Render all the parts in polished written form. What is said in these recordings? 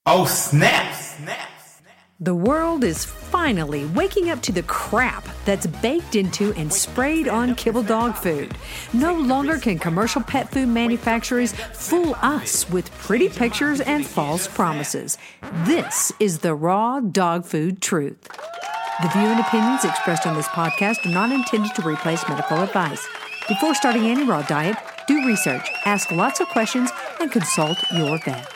Oh, snap! The world is finally waking up to the crap that's baked into and sprayed on kibble dog food. No longer can commercial pet food manufacturers fool us with pretty pictures and false promises. This is the raw dog food truth. The view and opinions expressed on this podcast are not intended to replace medical advice. Before starting any raw diet, do research, ask lots of questions, and consult your vet.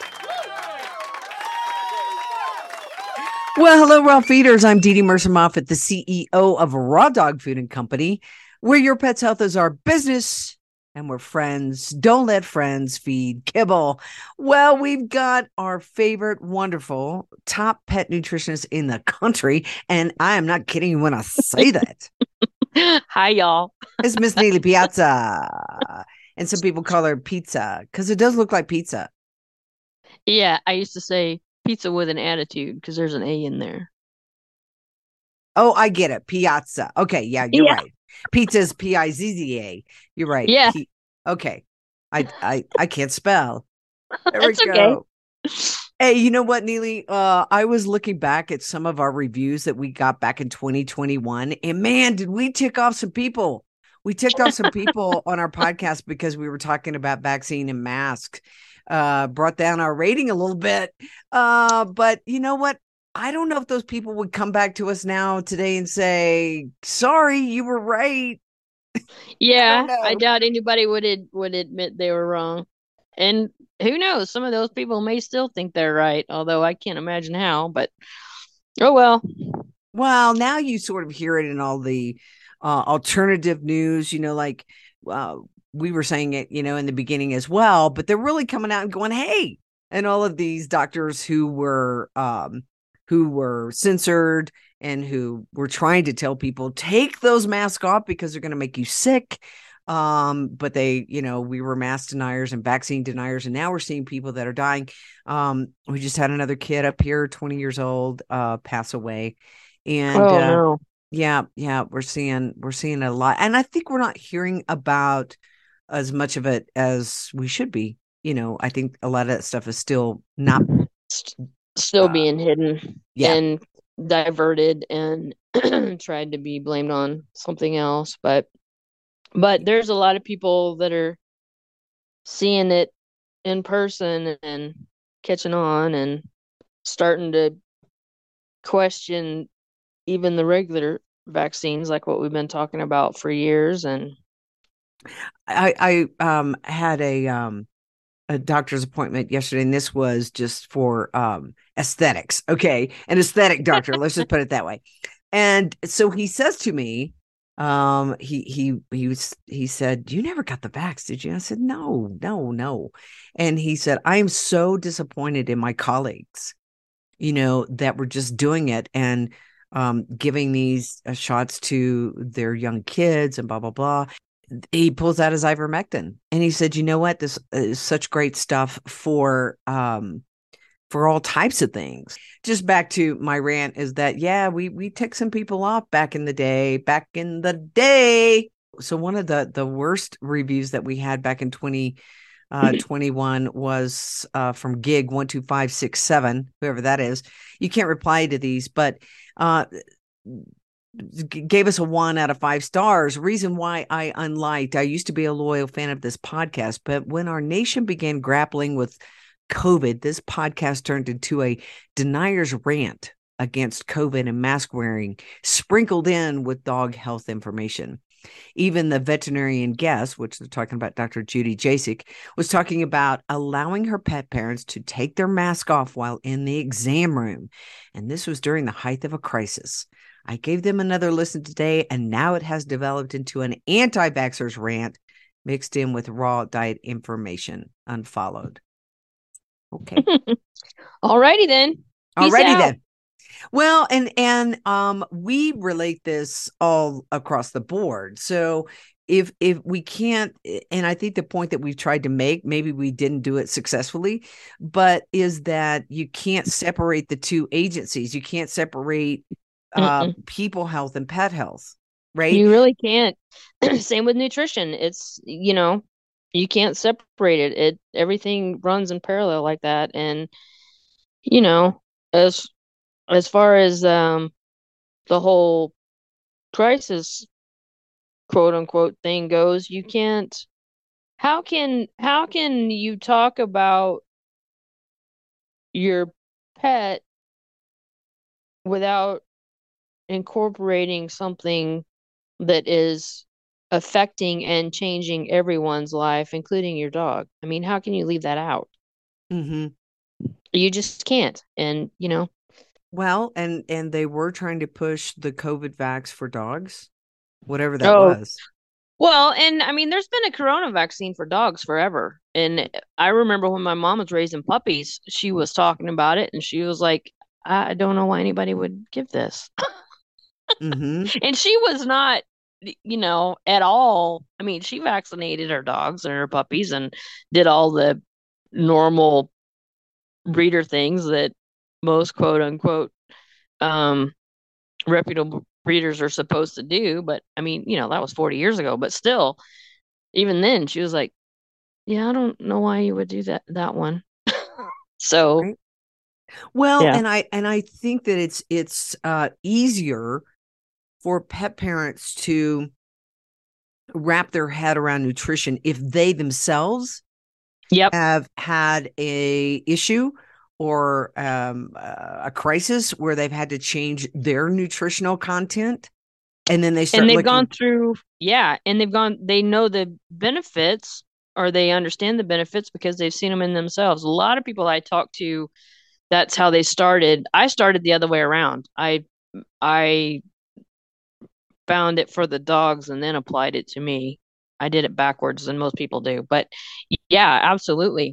Well, hello, raw feeders. I'm Dee Dee Mercer Moffat, the CEO of Raw Dog Food and Company, where your pet's health is our business and we're friends. Don't let friends feed kibble. Well, we've got our favorite, wonderful, top pet nutritionist in the country, and I am not kidding you when I say that. Hi, y'all. It's Miss Neely Piazza, and some people call her pizza because it does look like pizza. Yeah, I used to say pizza with an attitude because there's an A in there. Oh, I get it. Piazza. Okay, yeah, you're right. Pizza is Pizza. You're right. Yeah. Okay. I can't spell. There we That's go. Okay. Hey, you know what, Neely? I was looking back at some of our reviews that we got back in 2021, and man, did we tick off some people. We ticked off some people on our podcast because we were talking about vaccine and masks. Brought down our rating a little bit. But you know what? I don't know if those people would come back to us now today and say, sorry, you were right. Yeah, I doubt anybody would admit they were wrong. And who knows? Some of those people may still think they're right, although I can't imagine how, but oh well. Well, now you sort of hear it in all the alternative news, like we were saying it, in the beginning as well, but they're really coming out and going, hey, and all of these doctors who were censored and who were trying to tell people, take those masks off because they're going to make you sick. But they, we were mask deniers and vaccine deniers, and now we're seeing people that are dying. We just had another kid up here, 20 years old, pass away. And no. Yeah, we're seeing a lot. And I think we're not hearing about as much of it as we should be. I think a lot of that stuff is still not being hidden and diverted and tried to be blamed on something else. But there's a lot of people that are seeing it in person and catching on and starting to question even the regular vaccines, like what we've been talking about for years. And I had a doctor's appointment yesterday, and this was just for aesthetics. Okay, an aesthetic doctor. Let's just put it that way. And so he says to me, he said, "You never got the vax, did you?" I said, No. And he said, "I am so disappointed in my colleagues, that were just doing it and giving these shots to their young kids and blah blah blah." He pulls out his ivermectin, and he said, "You know what? This is such great stuff for all types of things." Just back to my rant is that, we ticked some people off back in the day. So one of the worst reviews that we had back in 2021 was from Gig 12567, whoever that is. You can't reply to these, but gave us a 1 out of 5 stars. Reason why I unliked. I used to be a loyal fan of this podcast, but when our nation began grappling with COVID, this podcast turned into a denier's rant against COVID and mask wearing, sprinkled in with dog health information. Even the veterinarian guest, which they're talking about, Dr. Judy Jasek, was talking about allowing her pet parents to take their mask off while in the exam room. And this was during the height of a crisis. I gave them another listen today, and now it has developed into an anti-vaxxers rant mixed in with raw diet information. Unfollowed. Okay. Alrighty then. Alrighty then. Well, and we relate this all across the board. So if we can't, and I think the point that we've tried to make, maybe we didn't do it successfully, but is that you can't separate the two agencies. You can't separate people health and pet health, right? You really can't. Same with nutrition. It's, you can't separate it. Everything runs in parallel like that. And you know, as far as the whole crisis quote unquote thing goes, you can't how can you talk about your pet without incorporating something that is affecting and changing everyone's life, including your dog? I mean, how can you leave that out? Mm-hmm. You just can't. And, Well, and they were trying to push the COVID vax for dogs, whatever that oh, was. well, and I mean, there's been a corona vaccine for dogs forever. And I remember when my mom was raising puppies, she was talking about it and she was like, I don't know why anybody would give this. Mm-hmm. And she was not, at all. I mean, she vaccinated her dogs and her puppies and did all the normal breeder things that most quote unquote um reputable breeders are supposed to do. But I mean, that was 40 years ago. But still, even then, she was like, yeah, I don't know why you would do that one. So, Right. Well, yeah. and I think that it's easier for pet parents to wrap their head around nutrition if they themselves Yep. have had a issue or a crisis where they've had to change their nutritional content, and then they And start they've gone looking. through, yeah, and they know the benefits or they understand the benefits because they've seen them in themselves. A lot of people I talk to, that's how they started. I started the other way around. I found it for the dogs and then applied it to me. I did it backwards than most people do. But yeah, absolutely.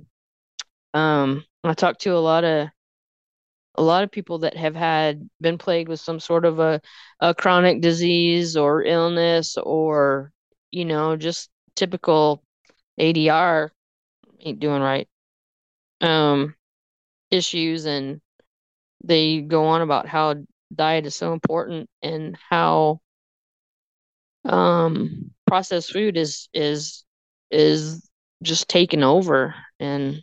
I talked to a lot of people that have been plagued with some sort of a chronic disease or illness or, just typical ADR ain't doing right um issues, and they go on about how diet is so important and how processed food is just taken over. And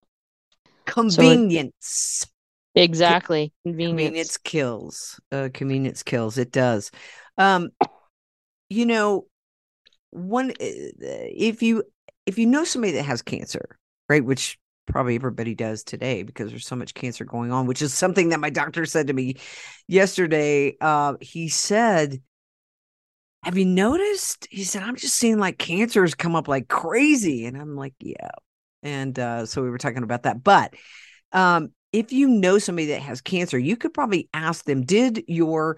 so it Convenience. exactly convenience. Convenience kills. Convenience kills. It does. Um, you know, one if you know somebody that has cancer, right, which probably everybody does today because there's so much cancer going on, which is something that my doctor said to me yesterday. He said, have you noticed? He said, I'm just seeing like cancers come up like crazy. And I'm like, yeah. And so we were talking about that. But if you know somebody that has cancer, you could probably ask them, did your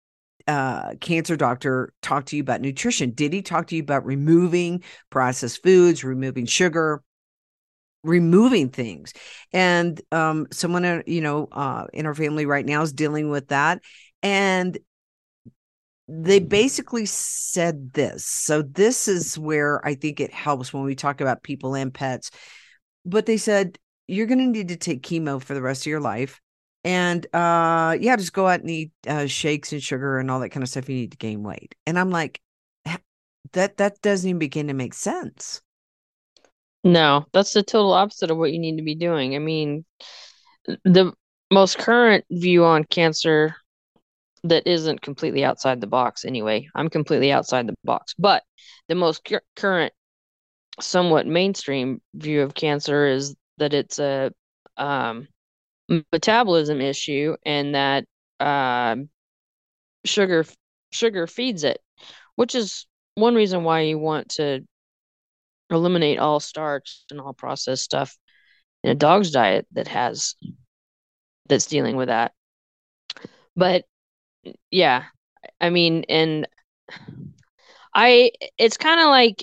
cancer doctor talk to you about nutrition? Did he talk to you about removing processed foods, removing sugar, removing things? And someone, in our family right now is dealing with that. And they basically said this. So this is where I think it helps when we talk about people and pets. But they said, you're going to need to take chemo for the rest of your life. And yeah, just go out and eat shakes and sugar and all that kind of stuff. You need to gain weight. And I'm like, that doesn't even begin to make sense. No, that's the total opposite of what you need to be doing. I mean, the most current view on cancer that isn't completely outside the box anyway. I'm completely outside the box. But the most current, somewhat mainstream view of cancer is that it's a um, metabolism issue and that um, sugar sugar feeds it, which is one reason why you want to eliminate all starch and all processed stuff in a dog's diet that's dealing with that. But yeah, I mean, and I it's kind of like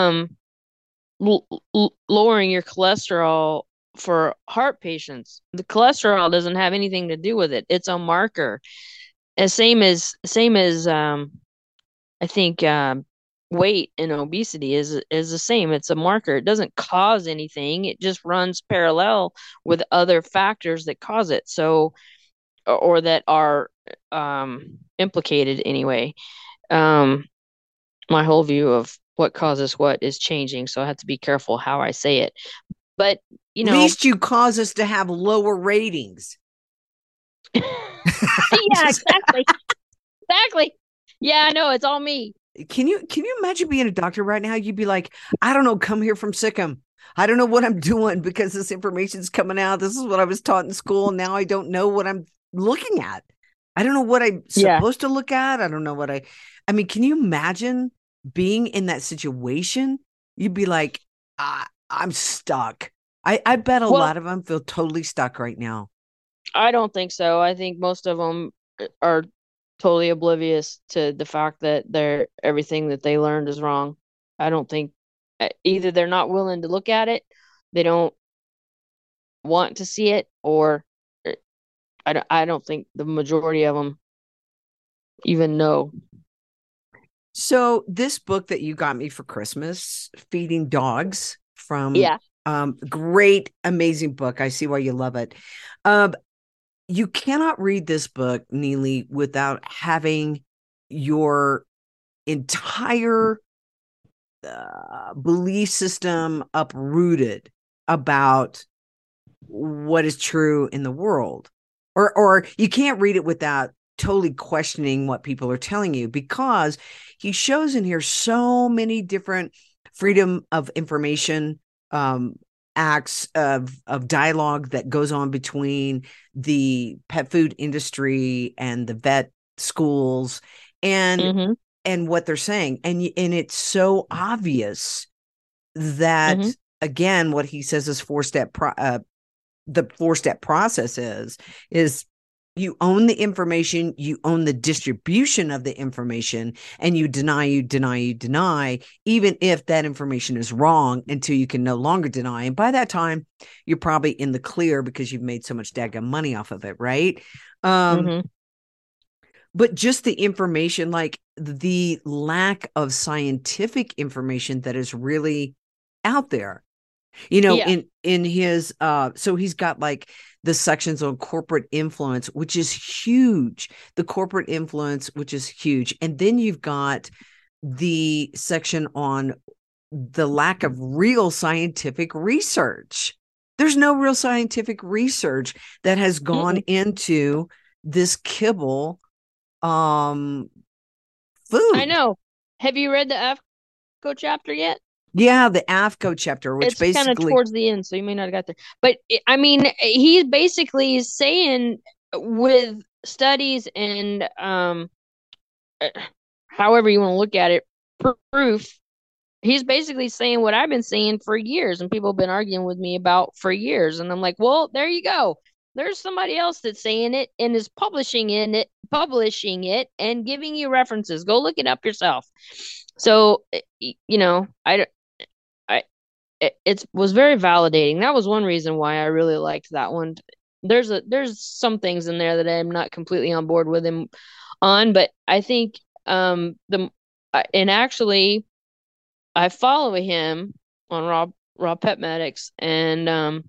lowering your cholesterol for heart patients. The cholesterol doesn't have anything to do with it. It's a marker. And same as I think weight and obesity is the same. It's a marker. It doesn't cause anything. It just runs parallel with other factors that cause it. So or that are implicated anyway. Um, my whole view of what causes what is changing, so I have to be careful how I say it. But, At least you cause us to have lower ratings. Yeah, exactly. Exactly. Yeah, I know. It's all me. Can you imagine being a doctor right now? You'd be like, I don't know, come here from Sikkim. I don't know what I'm doing because this information's coming out. This is what I was taught in school. Now I don't know what I'm looking at. I don't know what I'm supposed to look at. I don't know what I mean, can you imagine being in that situation? You'd be like, I'm stuck. I bet a lot of them feel totally stuck right now. I don't think so. I think most of them are totally oblivious to the fact that everything that they learned is wrong. I don't think either they're not willing to look at it, they don't want to see it, or I don't think the majority of them even know. So this book that you got me for Christmas, Feeding Dogs, from great, amazing book. I see why you love it. You cannot read this book, Neely, without having your entire belief system uprooted about what is true in the world. Or you can't read it without totally questioning what people are telling you, because he shows in here so many different freedom of information acts of dialogue that goes on between the pet food industry and the vet schools and what they're saying, and it's so obvious that again, what he says is the 4-step process is you own the information, you own the distribution of the information, and you deny, even if that information is wrong, until you can no longer deny. And by that time, you're probably in the clear because you've made so much daggum money off of it, right? But just the information, like the lack of scientific information that is really out there. In his so he's got like the sections on corporate influence, which is huge. The corporate influence, which is huge. And then you've got the section on the lack of real scientific research. There's no real scientific research that has gone into this kibble food. I know. Have you read the AAFCO chapter yet? Yeah, the AAFCO chapter, which it's basically kind of towards the end, so you may not have got there. But I mean, he basically is saying with studies and however you want to look at it, proof. He's basically saying what I've been saying for years, and people have been arguing with me about for years. And I'm like, well, there you go. There's somebody else that's saying it and is publishing it, and giving you references. Go look it up yourself. So, it was very validating. That was one reason why I really liked that one. There's some things in there that I'm not completely on board with him on, but I think and actually I follow him on Raw Pet Medics, and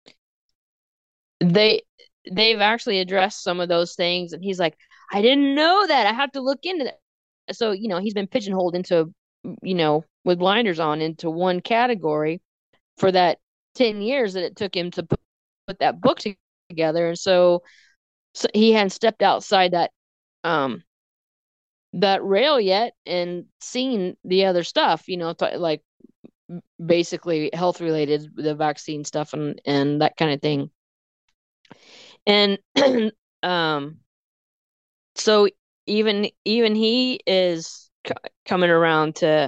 they've actually addressed some of those things, and he's like, I didn't know that. I have to look into that. So, he's been pigeonholed into, with blinders on, into one category for that 10 years that it took him to put that book together. And so he hadn't stepped outside that rail yet and seen the other stuff, like basically health related, the vaccine stuff and that kind of thing. And so even he is coming around to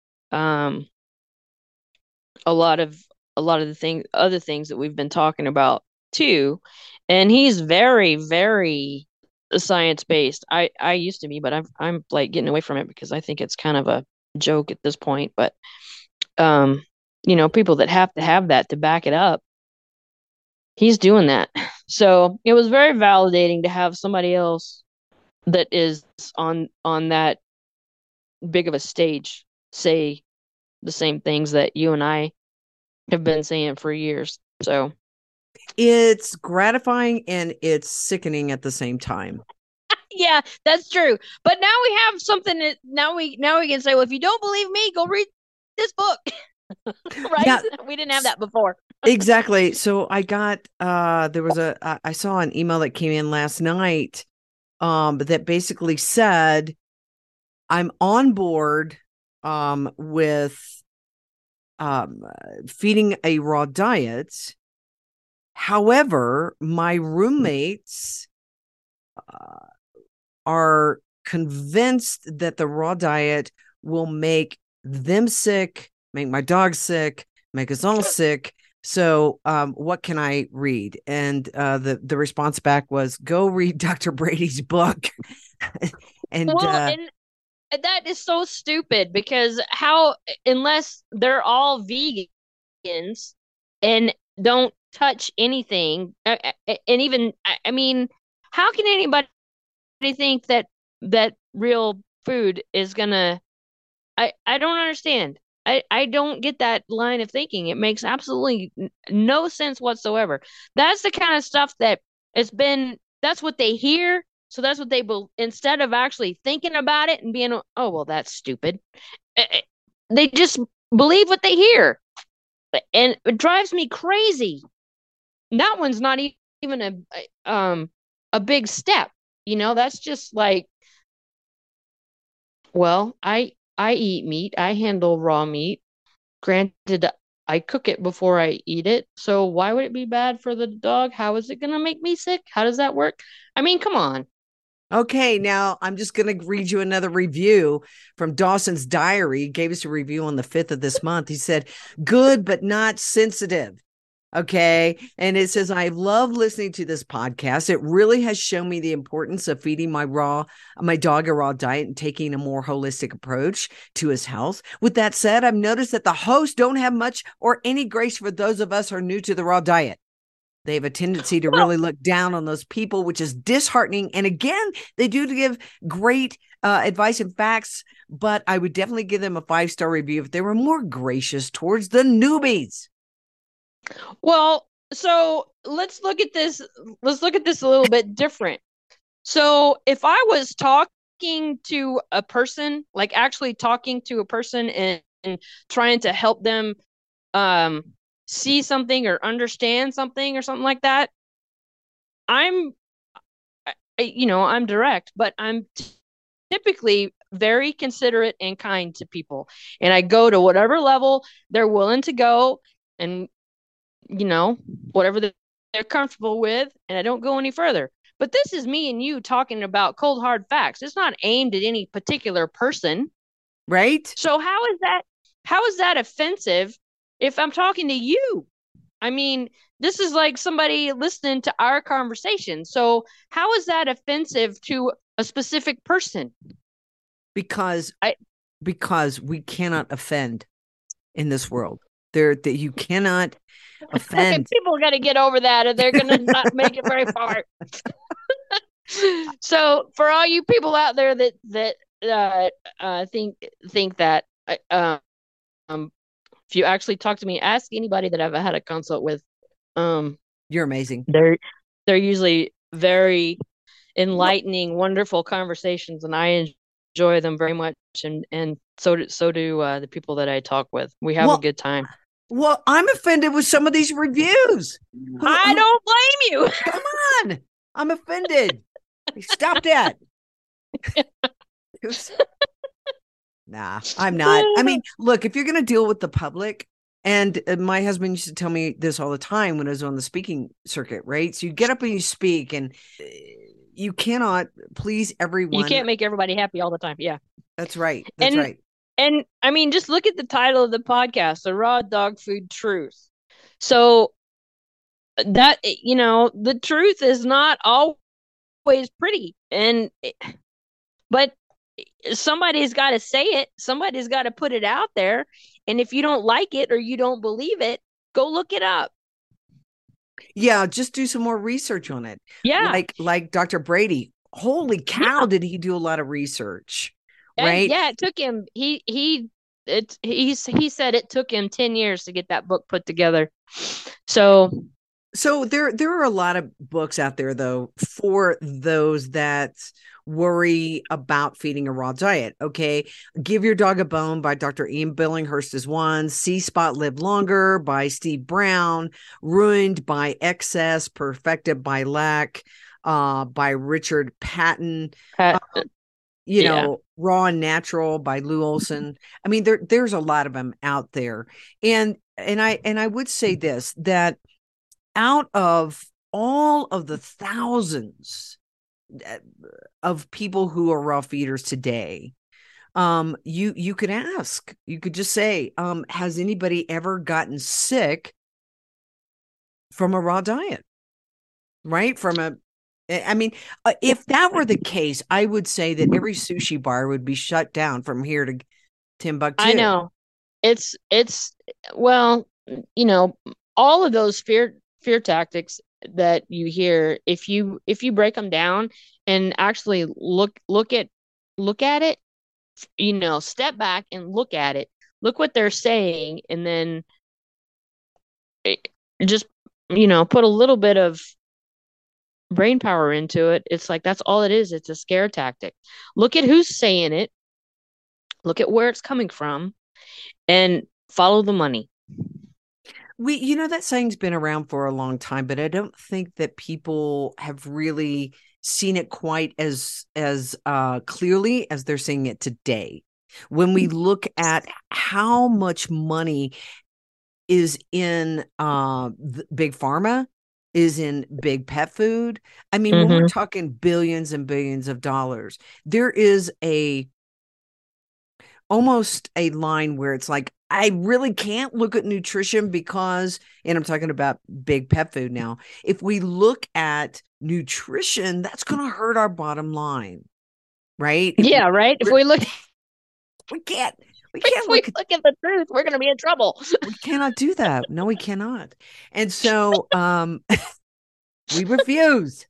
a lot of the other things that we've been talking about too. And he's very, very science based. I used to be, but I'm like getting away from it because I think it's kind of a joke at this point. But people that have to have that to back it up, he's doing that. So it was very validating to have somebody else that is on that big of a stage say the same things that you and I have been saying for years. So it's gratifying and it's sickening at the same time. Yeah, that's true. But now we have something that now we can say, well, if you don't believe me, go read this book. Right? Yeah. We didn't have that before. Exactly. So I got there was I saw an email that came in last night that basically said I'm on board with um feeding a raw diet. However, my roommates are convinced that the raw diet will make them sick, make my dog sick, make us all sick. So, what can I read? And the response back was, "Go read Dr. Brady's book." and Well, and that is so stupid because how, unless they're all vegans and don't touch anything, and even, I mean, how can anybody think that real food is gonna, I don't understand. I don't get that line of thinking. It makes absolutely no sense whatsoever. That's the kind of stuff that it's been, that's what they hear. So that's what they instead of actually thinking about it and being, oh, well, that's stupid. They just believe what they hear. And it drives me crazy. That one's not even a big step. That's just like, well, I eat meat. I handle raw meat. Granted, I cook it before I eat it. So why would it be bad for the dog? How is it going to make me sick? How does that work? I mean, come on. Okay, now I'm just going to read you another review from Dawson's Diary. He gave us a review on the 5th of this month. He said, "Good, but not sensitive." Okay. And it says, "I love listening to this podcast. It really has shown me the importance of feeding my dog a raw diet and taking a more holistic approach to his health. With that said, I've noticed that the hosts don't have much or any grace for those of us who are new to the raw diet. They have a tendency to Well, really look down on those people, which is disheartening. And again, they do give great advice and facts, but I would definitely give them a 5-star review if they were more gracious towards the newbies." well, so let's look at this. Let's look at this a little bit different. So if I was talking to a person, like actually talking to a person and trying to help them um see something or understand something or something like that, I'm I'm direct, but I'm typically very considerate and kind to people. And I go to whatever level they're willing to go and, whatever they're comfortable with. And I don't go any further. But this is me and you talking about cold, hard facts. It's not aimed at any particular person. Right? So how is that offensive if I'm talking to you? I mean, this is like somebody listening to our conversation. So how is that offensive to a specific person? Because I because we cannot offend in this world. There that you cannot offend. People got to get over that, or they're gonna not make it very far. So for all you people out there that think that, if you actually talk to me, ask anybody that I've had a consult with. Um, You're amazing. they're usually very Well, enlightening, wonderful conversations, and I enjoy them very much. And so do the people that I talk with. We have a well, good time. well, I'm offended with some of these reviews. I Who don't blame you. come on? I'm offended. Stop that. Nah, I'm not. I mean, look, if you're going to deal with the public, and my husband used to tell me this all the time when I was on the speaking circuit, right? So you get up and you speak, and you cannot please You everyone. can't make everybody happy all the time. Yeah. That's right. That's And right. and I mean, just look at the title of the podcast, The Raw Dog Food Truth. So that, the truth is not always pretty. But somebody's got to say it. Somebody's got to put it out there. And if you don't like it or you don't believe it, go look it up. Yeah, just do some more research on it. Yeah. Like Dr. Brady. Holy cow, Yeah. did he do a lot of research? Right? Yeah, it took him he said it took him 10 years to get that book put together. So So there are a lot of books out there though for those that worry about feeding a raw diet. Okay. Give Your Dog a Bone by Dr. Ian Billinghurst is one. See Spot Live Longer by Steve Brown. Ruined by Excess, Perfected by Lack by Richard Patton. Uh, yeah. Raw and Natural by Lou Olson. I mean, there's a lot of them out there. And I would say this, that out of all of the thousands of people who are raw feeders today, you could ask, you could just say, has anybody ever gotten sick from a raw diet? Right? If that were the case, I would say that every sushi bar would be shut down from here to Timbuktu. I know. Well, all of those fear tactics that you hear, if you break them down and actually look at it, step back and look at it, look what they're saying, and then just put a little bit of brain power into it. It's like, that's all it is. It's a scare tactic. Look at who's saying it, look at where it's coming from, and follow the money. That saying's been around for a long time, but I don't think that people have really seen it quite as clearly as they're seeing it today. When we look at how much money is in big pharma, is in big pet food. I mean, when we're talking billions and billions of dollars, there is almost a line where it's like, I really can't look at nutrition because, and I'm talking about big pet food now, if we look at nutrition, that's going to hurt our bottom line, right? Right. If we look, we can't look at the truth, we're going to be in trouble. We cannot do that. No, we cannot. And so we refuse.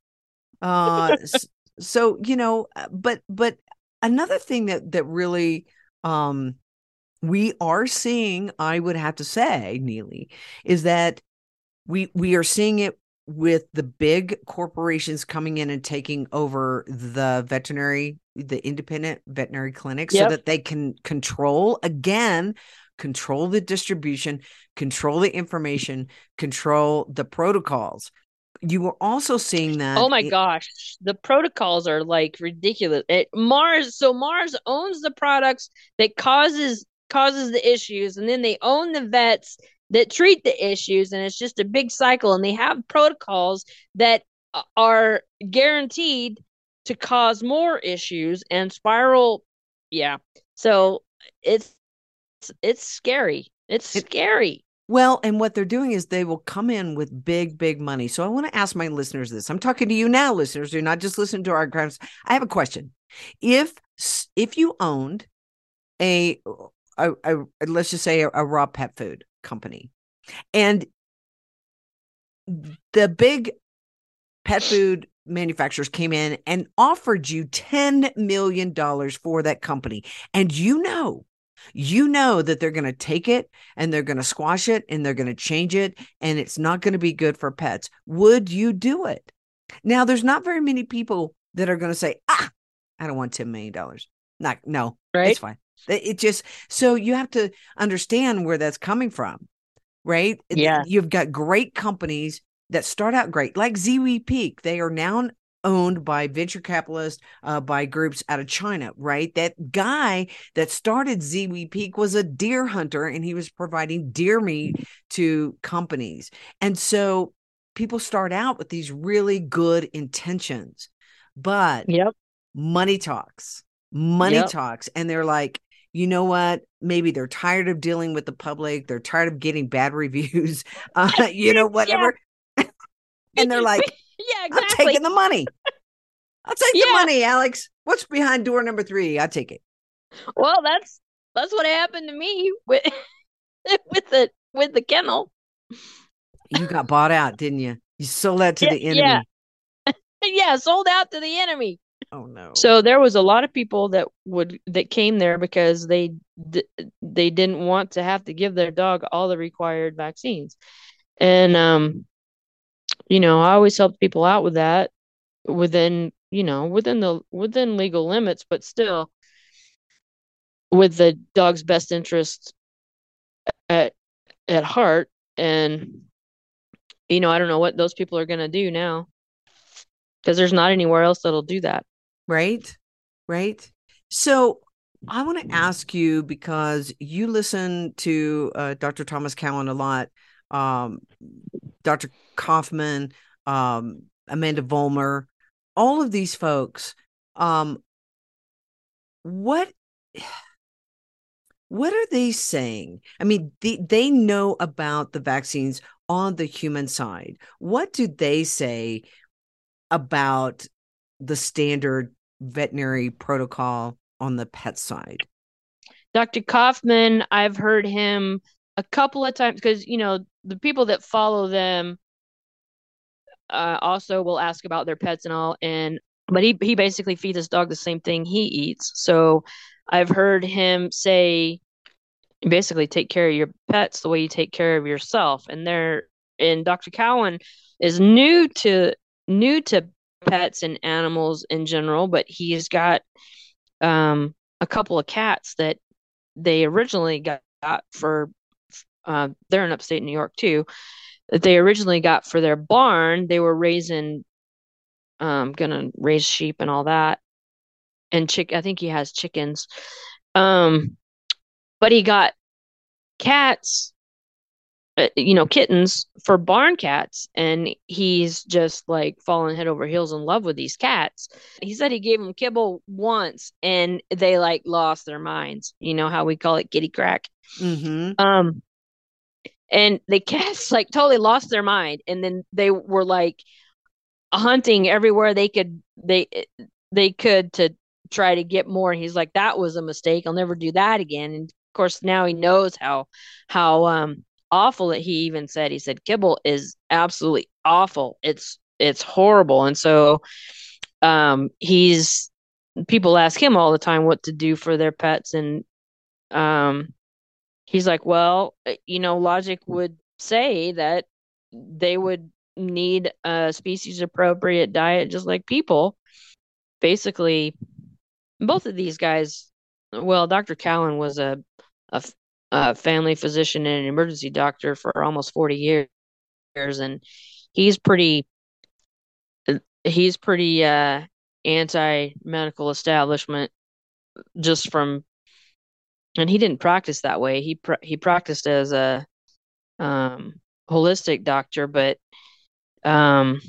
So, but another thing that really we are seeing, I would have to say, Neely, is that we are seeing it with the big corporations coming in and taking over the independent veterinary clinics, so that they can control the distribution, control the information, control the protocols. You were also seeing that. Oh my gosh, the protocols are like ridiculous. Mars owns the products that causes the issues, and then they own the vets that treat the issues, and it's just a big cycle. And they have protocols that are guaranteed to cause more issues and spiral. Yeah, so it's scary. It's scary. Well, and what they're doing is they will come in with big, big money. So I want to ask my listeners this. I'm talking to you now, listeners. You're not just listening to our grants. I have a question. If you owned a let's just say a raw pet food company, and the big pet food manufacturers came in and offered you $10 million for that company, and you know that they're going to take it and they're going to squash it and they're going to change it and it's not going to be good for pets, would you do it? Now, there's not very many people that are going to say, I don't want $10 million. No, right? It's fine. It just, so you have to understand where that's coming from, right? Yeah. You've got great companies that start out great, like Ziwi Peak. They are now owned by venture capitalists, by groups out of China, right? That guy that started Ziwi Peak was a deer hunter, and he was providing deer meat to companies. And so people start out with these really good intentions, but money talks, and they're like, you know what? Maybe they're tired of dealing with the public. They're tired of getting bad reviews, whatever. And they're like, yeah, exactly. I'm taking the money. I'll take the money, Alex. What's behind door number 3? I'll take it. Well, that's what happened to me with the kennel. You got bought out, didn't you? You sold out to the enemy. Yeah, sold out to the enemy. Oh no. So there was a lot of people that came there because they didn't want to have to give their dog all the required vaccines. And I always help people out with that within, within legal limits, but still with the dog's best interest at heart. And I don't know what those people are going to do now, because there's not anywhere else that'll do that. Right. Right. So I want to ask you, because you listen to Dr. Thomas Cowan a lot, Dr. Kaufman, Amanda Vollmer, all of these folks. What are they saying? I mean, they know about the vaccines on the human side. What do they say about the standard veterinary protocol on the pet side? Dr. Kaufman, I've heard him a couple of times, because the people that follow them also will ask about their pets and all, but he basically feeds his dog the same thing he eats. So I've heard him say, basically, take care of your pets the way you take care of yourself. And Dr. Cowan is new to pets and animals in general, but he's got a couple of cats that they originally got for they're in upstate New York too, that they originally got for their barn. They were gonna raise sheep and all that, and I think he has chickens. But he got cats, kittens for barn cats, and he's just like fallen head over heels in love with these cats. He said he gave them kibble once and they like lost their minds. You know how we call it kitty crack. Mm-hmm. And the cats like totally lost their mind, and then they were like hunting everywhere they could to try to get more. He's like, that was a mistake, I'll never do that again. And of course now he knows how awful that he said kibble is absolutely awful. It's horrible. And so he's people ask him all the time what to do for their pets, and he's like, well, logic would say that they would need a species appropriate diet just like people. Basically, both of these guys, well, Dr. Cowan was a, a family physician and an emergency doctor for almost 40 years, and he's pretty anti-medical establishment, just from, and he didn't practice that way. He practiced as a holistic doctor, but um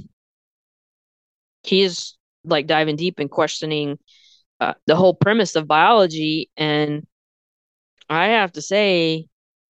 he's like diving deep and questioning the whole premise of biology. And I have to say,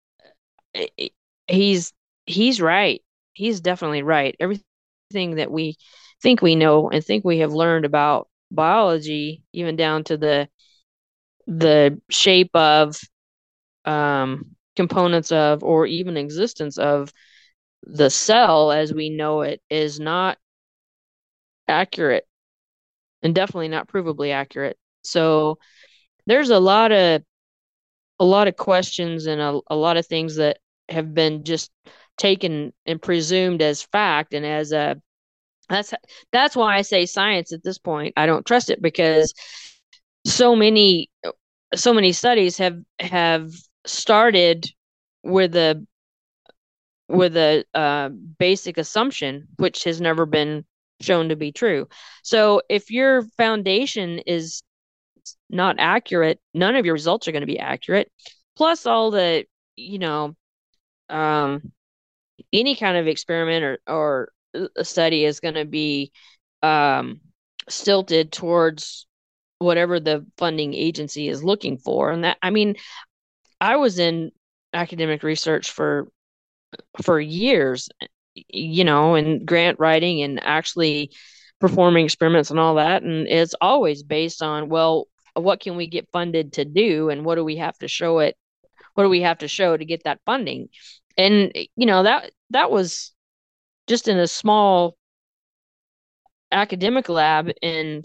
he's right. He's definitely right. Everything that we think we know and think we have learned about biology, even down to the shape of components of, or even existence of, the cell as we know it, is not accurate, and definitely not provably accurate. So there's a lot of questions and a lot of things that have been just taken and presumed as fact, and as a that's that's why I say science at this point. I don't trust it, because so many studies have started with a basic assumption, which has never been shown to be true. So if your foundation is not accurate, none of your results are going to be accurate. Plus all the, you know, um, any kind of experiment or a study is going to be um, stilted towards whatever the funding agency is looking for. And that, I mean, I was in academic research for years, and grant writing and actually performing experiments and all that. And it's always based on, well, what can we get funded to do, and what do we have to show it? What do we have to show to get that funding? And that was just in a small academic lab in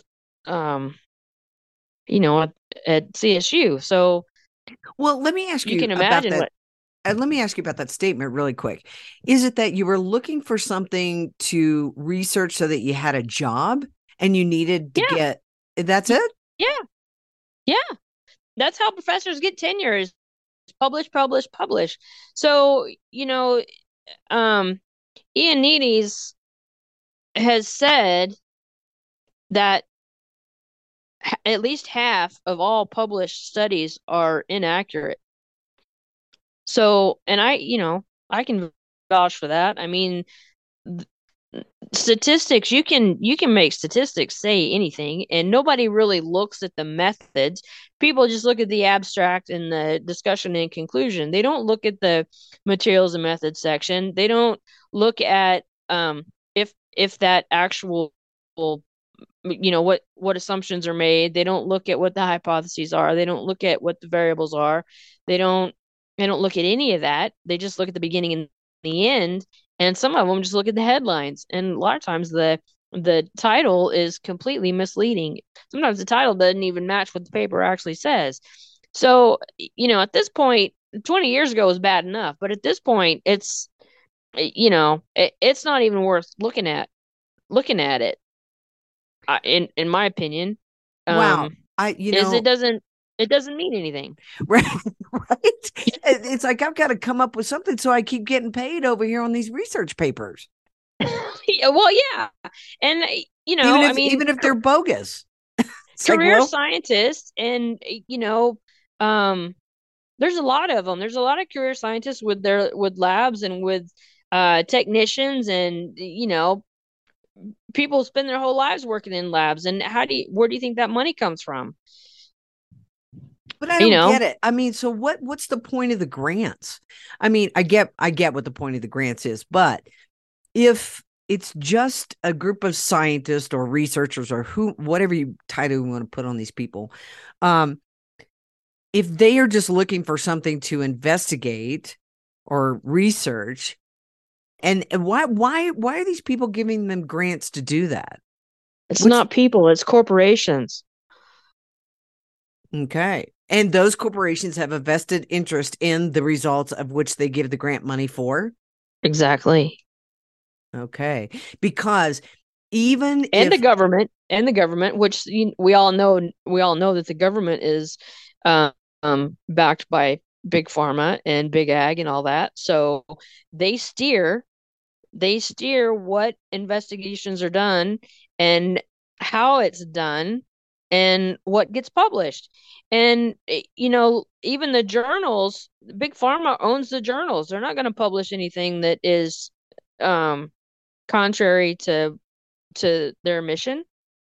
at CSU. So well, let me ask you you can about imagine that. what let me ask you about that statement really quick. Is it that you were looking for something to research so that you had a job and you needed to get, that's it? Yeah. Yeah. That's how professors get tenure, is publish, publish, publish. So, Ian Needys has said that at least half of all published studies are inaccurate. So, and I can vouch for that. I mean, statistics, you can make statistics say anything, and nobody really looks at the methods. People just look at the abstract and the discussion and conclusion. They don't look at the materials and methods section. They don't look at if that actual, what assumptions are made. They don't look at what the hypotheses are. They don't look at what the variables are. They don't look at any of that. They just look at the beginning and the end, and some of them just look at the headlines. And a lot of times the title is completely misleading. Sometimes the title doesn't even match what the paper actually says. So, at this point, 20 years ago was bad enough, but at this point, it's not even worth looking at it. In my opinion, Wow. it doesn't mean anything. Right. Right. It's like, I've got to come up with something, so I keep getting paid over here on these research papers. Well, yeah. And, even if they're bogus. Career scientists, and, there's a lot of them. There's a lot of career scientists with labs and with technicians, and, people spend their whole lives working in labs. And where do you think that money comes from? But I don't get it. I mean, so what's the point of the grants? I mean, I get what the point of the grants is, but if it's just a group of scientists or researchers or whatever title you want to put on these people, if they are just looking for something to investigate or research, and why are these people giving them grants to do that? It's not people, it's corporations. Okay. And those corporations have a vested interest in the results of which they give the grant money for? Exactly. Okay. Because the government, which we all know that the government is backed by big pharma and big ag and all that. So they steer what investigations are done and how it's done and what gets published. And, even the journals, big pharma owns the journals. They're not going to publish anything that is contrary to their mission.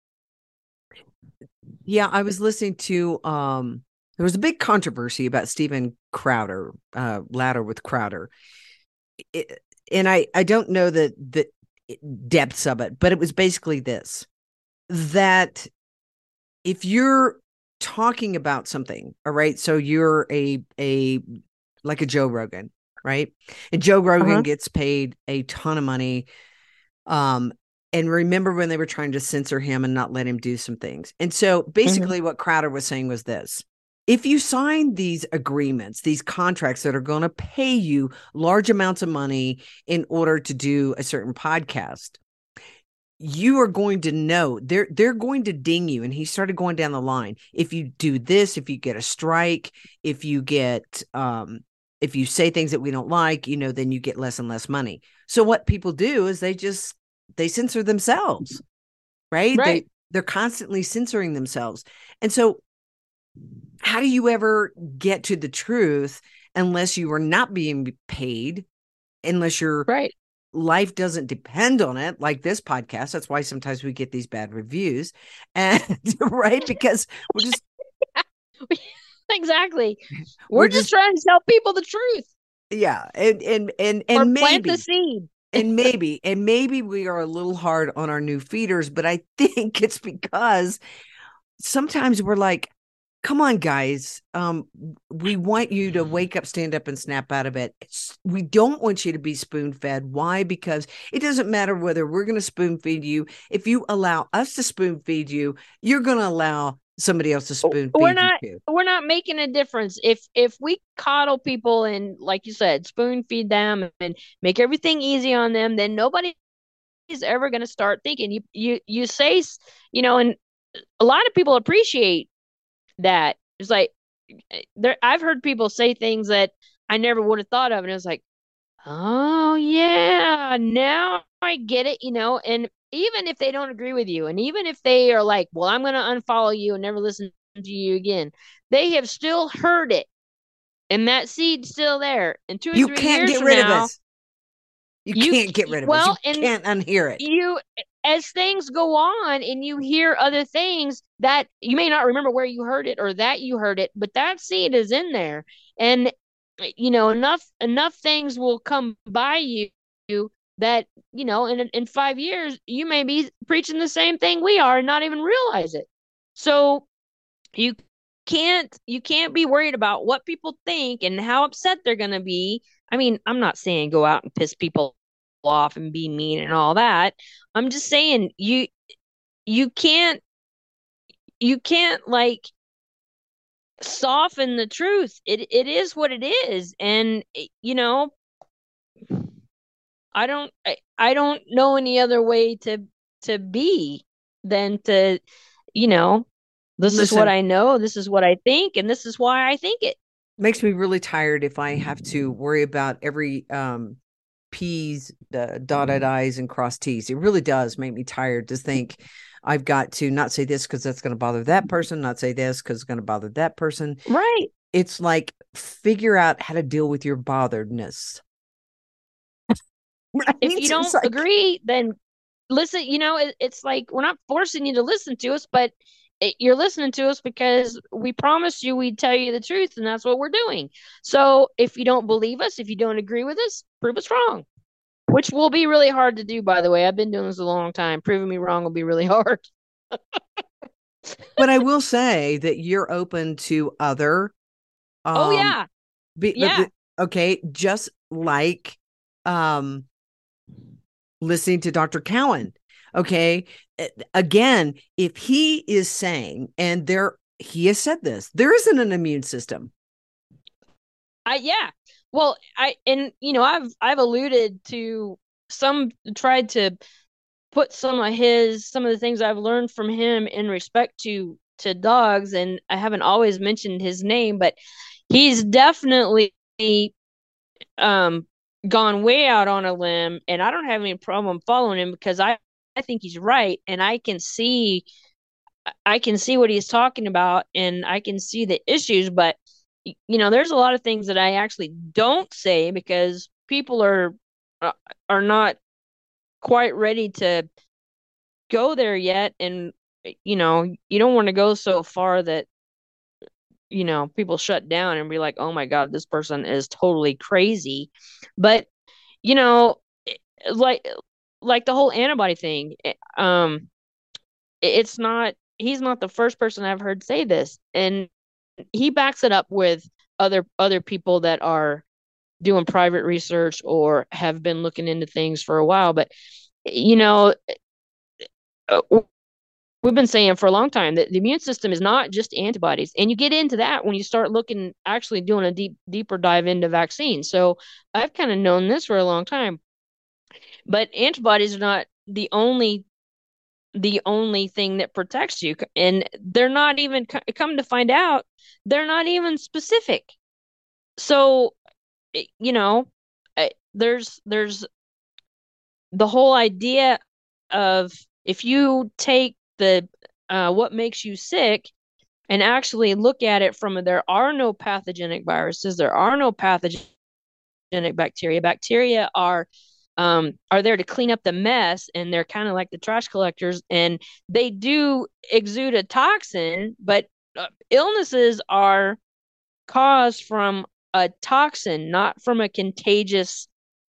Yeah, I was listening to there was a big controversy about Steven Crowder, Louder with Crowder. And I don't know the depths of it, but it was basically this, that if you're talking about something, all right, so you're like a Joe Rogan, right? And Joe Rogan gets paid a ton of money. And remember when they were trying to censor him and not let him do some things. And so basically what Crowder was saying was this: if you sign these agreements, these contracts that are going to pay you large amounts of money in order to do a certain podcast, you are going to know they're going to ding you. And he started going down the line. If you do this, if you get a strike, if you if you say things that we don't like, then you get less and less money. So what people do is they censor themselves, right? Right. They're constantly censoring themselves. And so how do you ever get to the truth unless you are not being paid, unless your life doesn't depend on it, like this podcast? That's why sometimes we get these bad reviews. And right, because we're just exactly. We're just trying to tell people the truth. Yeah. And or maybe plant the seed. and maybe we are a little hard on our new feeders, but I think it's because sometimes we're like, come on, guys. We want you to wake up, stand up, and snap out of it. We don't want you to be spoon-fed. Why? Because it doesn't matter whether we're going to spoon-feed you. If you allow us to spoon-feed you, you're going to allow somebody else's spoon we're feeds you not too. we're not making a difference if we coddle people and, like you said, spoon feed them and make everything easy on them. Then nobody is ever going to start thinking. You say, and a lot of people appreciate that. It's like I've heard people say things that I never would have thought of, and it was like, oh yeah, now I get it. And even if they don't agree with you, and even if they are like, well, I'm going to unfollow you and never listen to you again, they have still heard it, and that seed's still there. And 2 or You 3 can't years get from rid of now, us. You can't get rid of us. You and can't unhear it. as things go on and you hear other things that you may not remember where you heard it or that you heard it, but that seed is in there. And enough things will come by you that, in 5 years you may be preaching the same thing we are and not even realize it. So you can't be worried about what people think and how upset they're going to be. I mean, I'm not saying go out and piss people off and be mean and all that. I'm just saying you can't like soften the truth. It is what it is. And I don't know any other way to be than to, this is what Listen, I know, this is what I think, and this is why I think it. makes me really tired if I have to worry about every P's, dotted I's and cross T's. It really does make me tired to think I've got to not say this because that's going to bother that person, not say this because it's going to bother that person. Right. It's like, figure out how to deal with your botheredness. If you don't agree, then listen. It's like we're not forcing you to listen to us, but you're listening to us because we promised you we'd tell you the truth, and that's what we're doing. So if you don't believe us, if you don't agree with us, prove us wrong, which will be really hard to do, by the way. I've been doing this a long time. Proving me wrong will be really hard. But I will say that you're open to other Oh yeah. Yeah. Okay, just like listening to Dr. Cowan. Okay, again, if he is saying, and he has said this, there isn't an immune system. Yeah. Well, I've alluded to tried to put some of the things I've learned from him in respect to dogs, and I haven't always mentioned his name, but he's definitely gone way out on a limb, and I don't have any problem following him because I think he's right, and I can see what he's talking about, and I can see the issues. But there's a lot of things that I actually don't say because people are not quite ready to go there yet. And you don't want to go so far that people shut down and be like, oh my God, this person is totally crazy. But like the whole antibody thing, it's not he's not the first person I've heard say this, and he backs it up with other people that are doing private research or have been looking into things for a while. But we've been saying for a long time that the immune system is not just antibodies, and you get into that when you start looking, actually doing a deeper dive into vaccines. So I've kind of known this for a long time, but antibodies are not the only thing that protects you, and they're not even, come to find out, they're not even specific. So there's the whole idea of, if you take the what makes you sick and actually look at it from, there are no pathogenic viruses, there are no pathogenic bacteria. Bacteria are there to clean up the mess, and they're kind of like the trash collectors, and they do exude a toxin, but illnesses are caused from a toxin, not from a contagious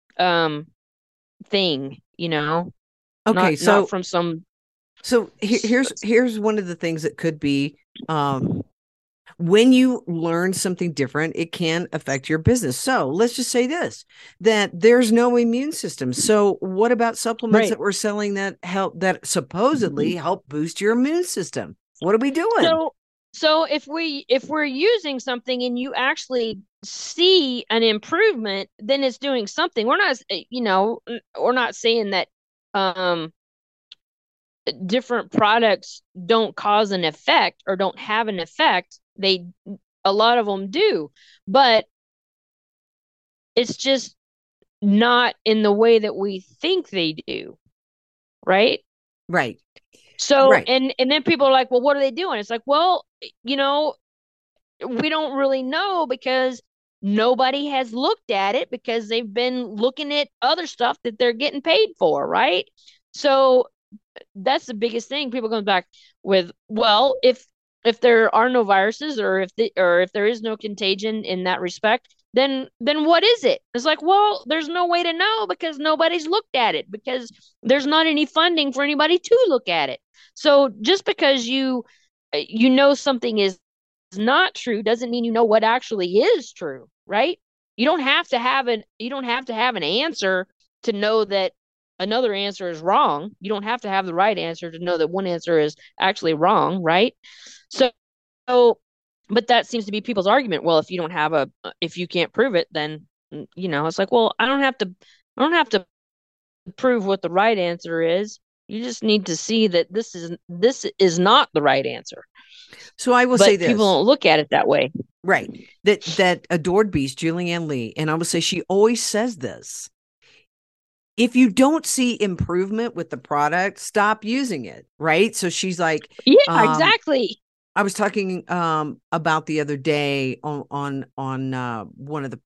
thing, Okay, not from some. So here's one of the things that could be, when you learn something different, it can affect your business. So let's just say this, that there's no immune system. So what about supplements that we're selling that supposedly help boost your immune system? What are we doing? So if we're using something and you actually see an improvement, then it's doing something. We're not, we're not saying that um different products don't cause an effect or don't have an effect. A lot of them do, but it's just not in the way that we think they do, right? Right. So Right. and then people are like, well, what are they doing? It's like, well, we don't really know because nobody has looked at it because they've been looking at other stuff that they're getting paid for, right? So that's the biggest thing. People come back with, well, if there are no viruses or if there is no contagion in that respect, then what is it? It's like, well, there's no way to know because nobody's looked at it because there's not any funding for anybody to look at it. So just because you know something is not true doesn't mean you know what actually is true, right? You don't have to have an answer to know that another answer is wrong. You don't have to have the right answer to know that one answer is actually wrong, right? So, so but that seems to be people's argument. Well, if you can't prove it, then it's like, well, I don't have to prove what the right answer is. You just need to see that this is not the right answer. So I will say But this. people don't look at it that way. Right. That adored beast, Julianne Lee, and I will say she always says this. If you don't see improvement with the product, stop using it. Right. So she's like, yeah, exactly. I was talking about the other day on one of the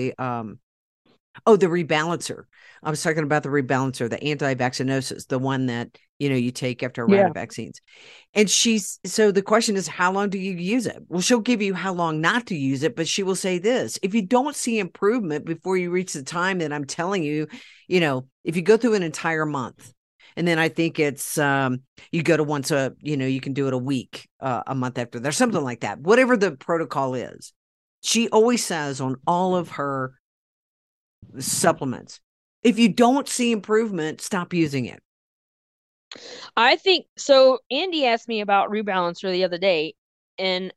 the rebalancer. I was talking about the rebalancer, the anti-vaccinosis, the one that you take after a round of vaccines. And so the question is, how long do you use it? Well, she'll give you how long not to use it, but she will say this: if you don't see improvement before you reach the time that I'm telling you, if you go through an entire month, and then I think it's you go to once you can do it a week, a month after. There's something like that. Whatever the protocol is, she always says on all of her supplements, if you don't see improvement, stop using it. I think so. Andy asked me about Rebalancer the other day, and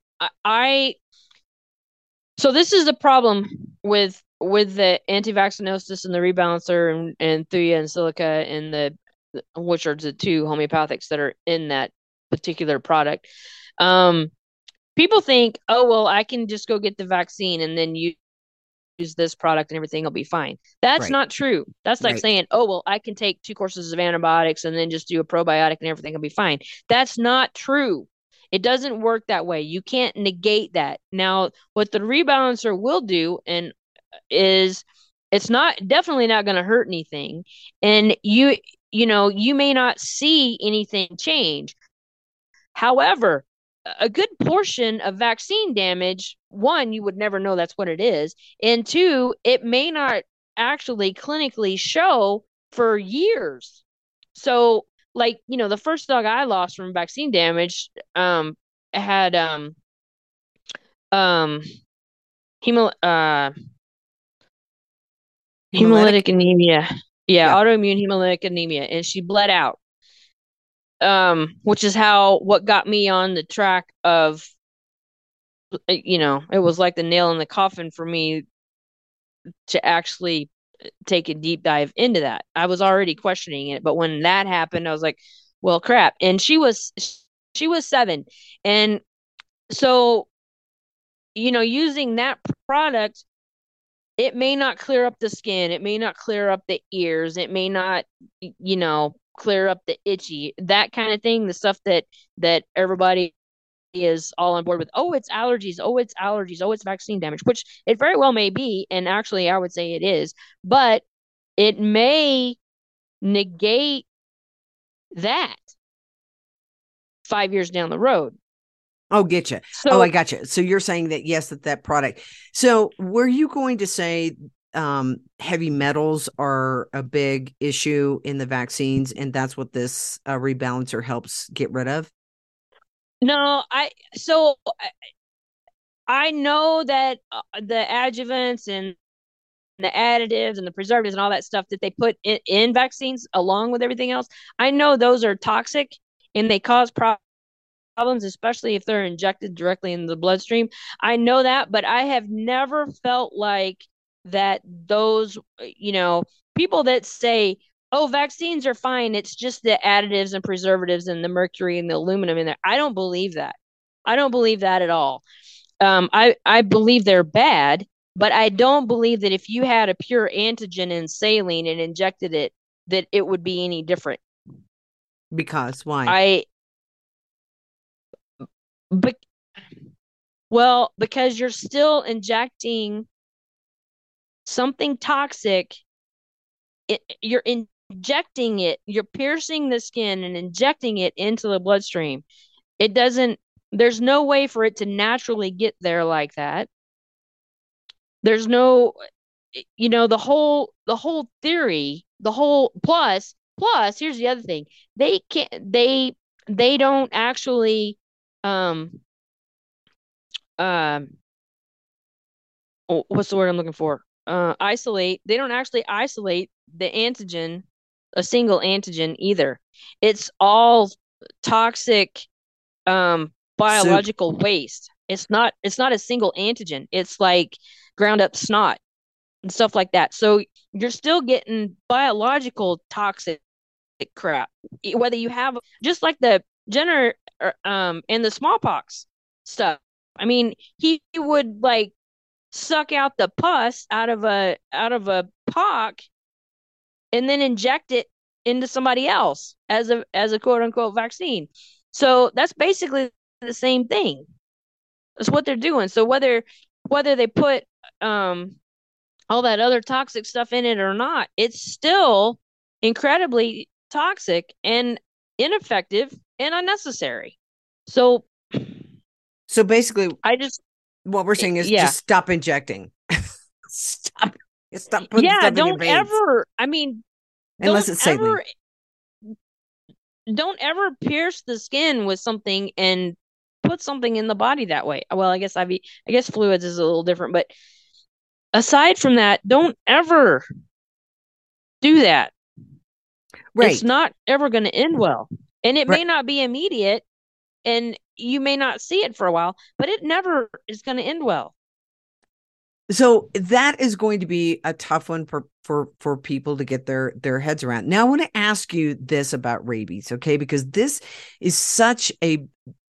so this is the problem with the anti-vaccinosis and the Rebalancer and Thuya and Silica and which are the two homeopathics that are in that particular product. People think, oh well, I can just go get the vaccine and then use this product and everything will be fine. That's Right. not true. That's like saying, oh well, I can take 2 courses of antibiotics and then just do a probiotic and everything will be fine. That's not true. It doesn't work that way. You can't negate that. Now, what the rebalancer will do is it's definitely not going to hurt anything, and you may not see anything change. However, a good portion of vaccine damage, one, you would never know that's what it is, and two, it may not actually clinically show for years. So, like, the first dog I lost from vaccine damage had um hemo hemolytic anemia. Yeah, autoimmune hemolytic anemia, and she bled out. Which is what got me on the track of, it was like the nail in the coffin for me to actually take a deep dive into that. I was already questioning it, but when that happened, I was like, well, crap. And she was 7. And so, using that product, it may not clear up the skin. It may not clear up the ears. It may not, clear up the itchy, that kind of thing. The stuff that everybody is all on board with. Oh, it's allergies. Oh, it's allergies. Oh, it's vaccine damage, which it very well may be. And actually, I would say it is, but it may negate that 5 years down the road. Oh, get you. I got you. So you're saying that, yes, that product. So were you going to say heavy metals are a big issue in the vaccines, and that's what this rebalancer helps get rid of? No, I know that the adjuvants and the additives and the preservatives and all that stuff that they put in vaccines along with everything else, I know those are toxic and they cause problems problems, especially if they're injected directly in the bloodstream. I know that, but I have never felt like that those, people that say, oh, vaccines are fine, it's just the additives and preservatives and the mercury and the aluminum in there. I don't believe that. I don't believe that at all. I believe they're bad, but I don't believe that if you had a pure antigen in saline and injected it, that it would be any different. Because why? But because you're still injecting something toxic. You're injecting it. You're piercing the skin and injecting it into the bloodstream. It doesn't. There's no way for it to naturally get there like that. There's no, the whole theory, the whole plus. Here's the other thing. They can't. They don't actually um um what's the word I'm looking for? Isolate. They don't actually isolate the antigen, a single antigen either. It's all toxic Soup. biological waste. It's not a single antigen. It's like ground up snot and stuff like that. So you're still getting biological toxic crap. Whether you have, just like the Jenner and the smallpox stuff. I mean, he would like suck out the pus out of a pock and then inject it into somebody else as a quote unquote vaccine. So that's basically the same thing. That's what they're doing. So whether they put all that other toxic stuff in it or not, it's still incredibly toxic and ineffective and unnecessary. So Basically, I just what we're saying is yeah. just stop injecting. stop putting Yeah, stuff in your don't veins. ever, I mean, Unless don't it's saline. ever don't ever pierce the skin with something and put something in the body that way. Well, I guess fluids is a little different, but aside from that, don't ever do that. It's Right. not ever going to end well. And it Right. may not be immediate and you may not see it for a while, but it never is going to end well. So that is going to be a tough one for people to get their heads around. Now I want to ask you this about rabies, okay? Because this is such a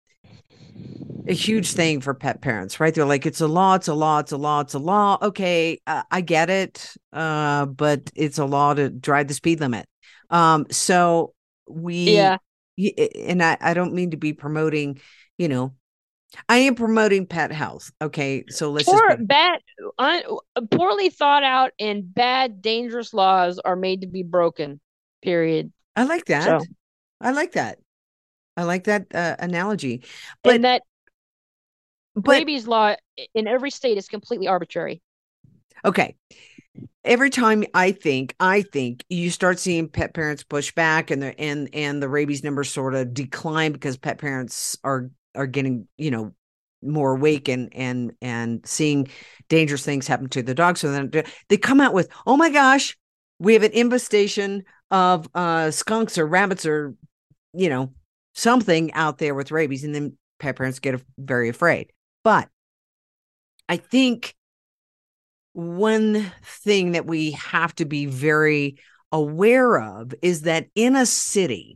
huge thing for pet parents, right? They're like, it's a law, it's a law, it's a law, it's a law. Okay, I get it, but it's a law to drive the speed limit. So we, Yeah. and I don't mean to be promoting, you know, I am promoting pet health. Okay, so let's just Poor, be. bad, poorly thought out and bad, dangerous laws are made to be broken. Period. I like that. So, I like that. I like that analogy. and But that but rabies law in every state is completely arbitrary. okay. Every time I think you start seeing pet parents push back and the rabies numbers sort of decline because pet parents are getting, more awake and seeing dangerous things happen to the dogs. So then they come out with, oh my gosh, we have an infestation of skunks or rabbits or, something out there with rabies. And then pet parents get very afraid. But I think one thing that we have to be very aware of is that in a city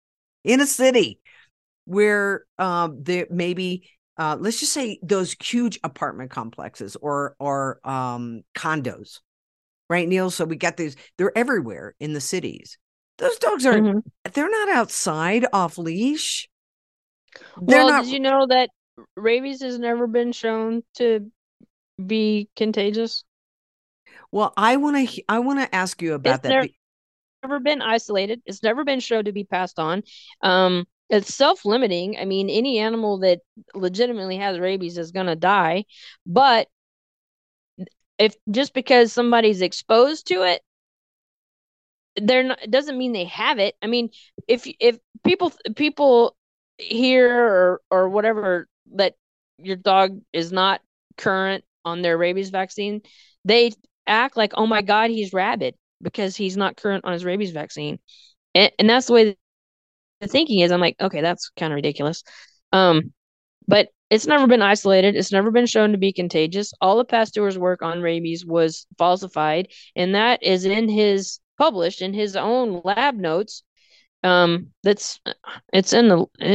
where there maybe let's just say those huge apartment complexes or condos, right, Neil? So we got these, they're everywhere in the cities. Those dogs aren't, they're not outside off leash. They're Well, not. did you know that rabies has never been shown to be contagious? Well, I want to ask you It's about that. never been isolated. It's never been shown to be passed on. It's self-limiting. I mean, any animal that legitimately has rabies is going to die. But if just because somebody's exposed to it, they're not, it doesn't mean they have it. I mean, if people hear or whatever that your dog is not current on their rabies vaccine, they act like, oh my God, he's rabid because he's not current on his rabies vaccine. And that's the way the thinking is. I'm like, okay, that's kind of ridiculous. But it's never been isolated. It's never been shown to be contagious. All of Pasteur's work on rabies was falsified, and that is published in his own lab notes. It's in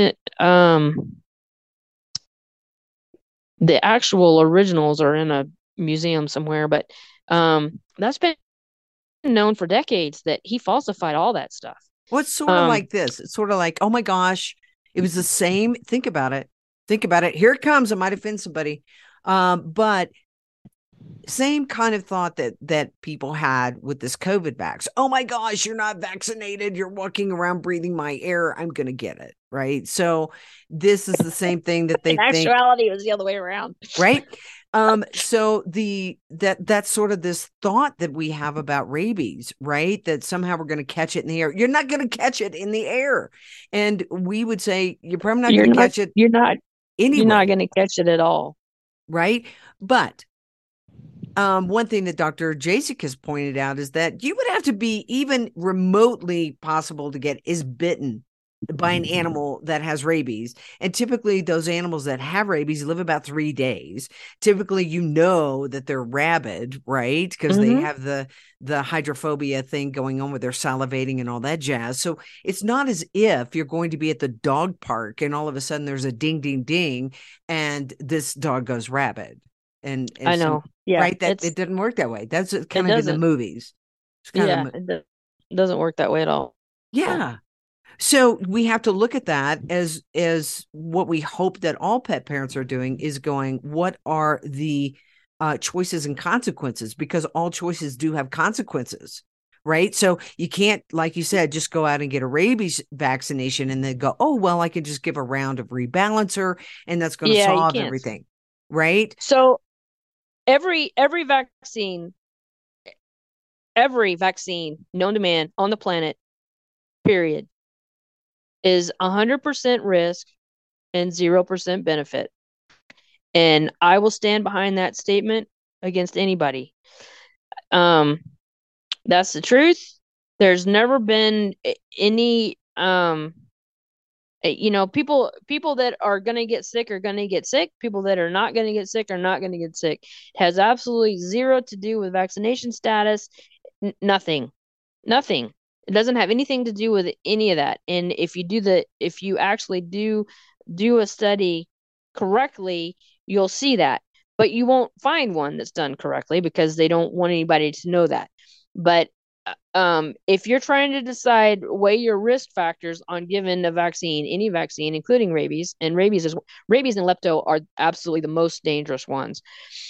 the actual originals are in a museum somewhere, but that's been known for decades that he falsified all that stuff. Well, it's sort of like this. It's sort of like, oh my gosh, it was the same. Think about it. Here it comes. I might offend somebody. But same kind of thought that people had with this COVID vax. Oh my gosh, you're not vaccinated. You're walking around breathing my air. I'm going to get it. Right. So this is the same thing that they think. Actuality was the other way around. Right. So that's sort of this thought that we have about rabies, right? That somehow we're going to catch it in the air. You're not going to catch it in the air. And we would say, you're probably not going to catch it. You're not anyway. You're not going to catch it at all. Right. But one thing that Dr. Jasek has pointed out is that you would have to be even remotely possible to get is bitten by an animal that has rabies. And typically those animals that have rabies live about 3 days. Typically, that they're rabid, right? Because they have the hydrophobia thing going on with their salivating and all that jazz. So it's not as if you're going to be at the dog park and all of a sudden there's a ding, ding, ding, and this dog goes rabid. And I know. Yeah. Right. That it didn't work that way. That's kind of in the movies. It doesn't work that way at all. Yeah. So we have to look at that as what we hope that all pet parents are doing is going, what are the choices and consequences? Because all choices do have consequences, right? So you can't, like you said, just go out and get a rabies vaccination and then go, oh, well, I can just give a round of Rebalancer and that's going to solve everything, right? So every vaccine known to man on the planet, period, is 100% risk and 0% benefit. And I will stand behind that statement against anybody. That's the truth. There's never been any, people that are going to get sick are going to get sick. People that are not going to get sick are not going to get sick. It has absolutely zero to do with vaccination status. Nothing. It doesn't have anything to do with any of that. And if you actually do a study correctly, you'll see that. But you won't find one that's done correctly because they don't want anybody to know that. But if you're trying to weigh your risk factors on giving a vaccine, any vaccine, including rabies, and rabies and lepto are absolutely the most dangerous ones.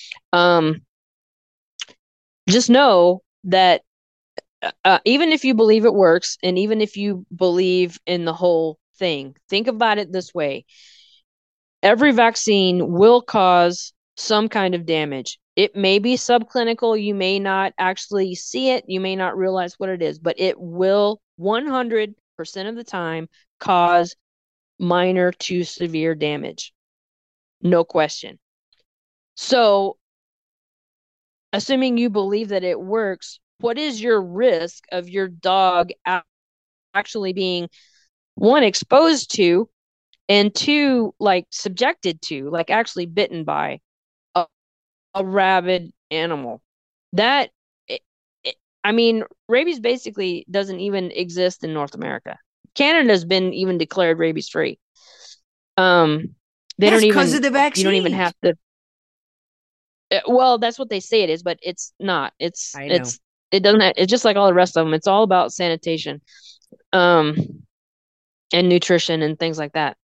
Just know that even if you believe it works, and even if you believe in the whole thing, think about it this way. Every vaccine will cause some kind of damage. It may be subclinical. You may not actually see it. You may not realize what it is, but it will 100% of the time cause minor to severe damage. No question. So, assuming you believe that it works, what is your risk of your dog actually being, one, exposed to, and two, like subjected to, like actually bitten by a rabid animal? Rabies basically doesn't even exist in North America. Canada's been even declared rabies free. They don't even, because of the vaccine. You don't even have to. Well, that's what they say it is, but it's not. It doesn't have, it's just like all the rest of them. It's all about sanitation, and nutrition and things like that.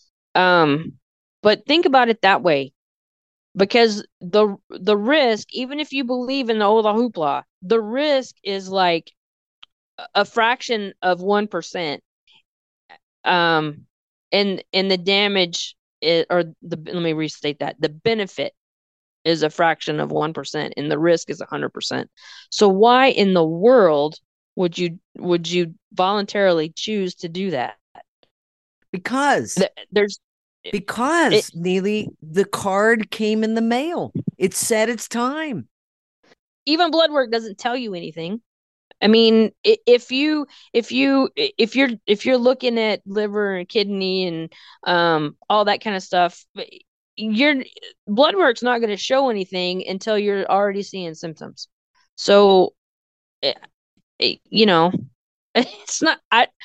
But think about it that way, because the risk, even if you believe in the hoopla, the risk is like a fraction of 1%. And the damage let me restate that. The benefit is a fraction of 1% and the risk is 100%. So why in the world would you voluntarily choose to do that? Because Neely, the card came in the mail. It said it's time. Even blood work doesn't tell you anything. I mean, if you're looking at liver and kidney and all that kind of stuff, your blood work's not going to show anything until you're already seeing symptoms. So, you know, it's not.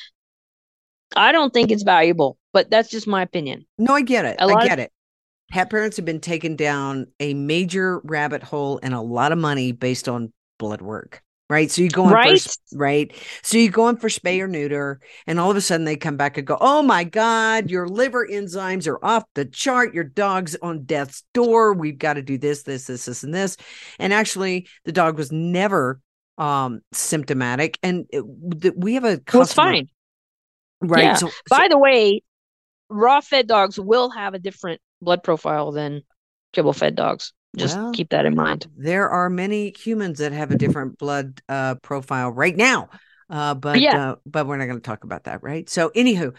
I don't think it's valuable, but that's just my opinion. No, I get it. I get it. Pet parents have been taken down a major rabbit hole and a lot of money based on blood work. Right. So you go on first, right. So you go in for spay or neuter, and all of a sudden they come back and go, oh my God, your liver enzymes are off the chart. Your dog's on death's door. We've got to do this, and this. And actually the dog was never symptomatic. And we have a customer. Well, it's fine. Right. Yeah. By the way, raw fed dogs will have a different blood profile than kibble fed dogs. Just keep that in mind. There are many humans that have a different blood profile right now. But we're not going to talk about that. Right. So anywho,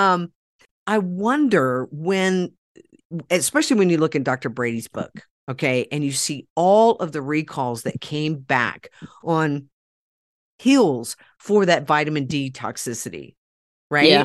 I wonder when, especially when you look in Dr. Brady's book, okay, and you see all of the recalls that came back on heels for that vitamin D toxicity. Right. Yeah.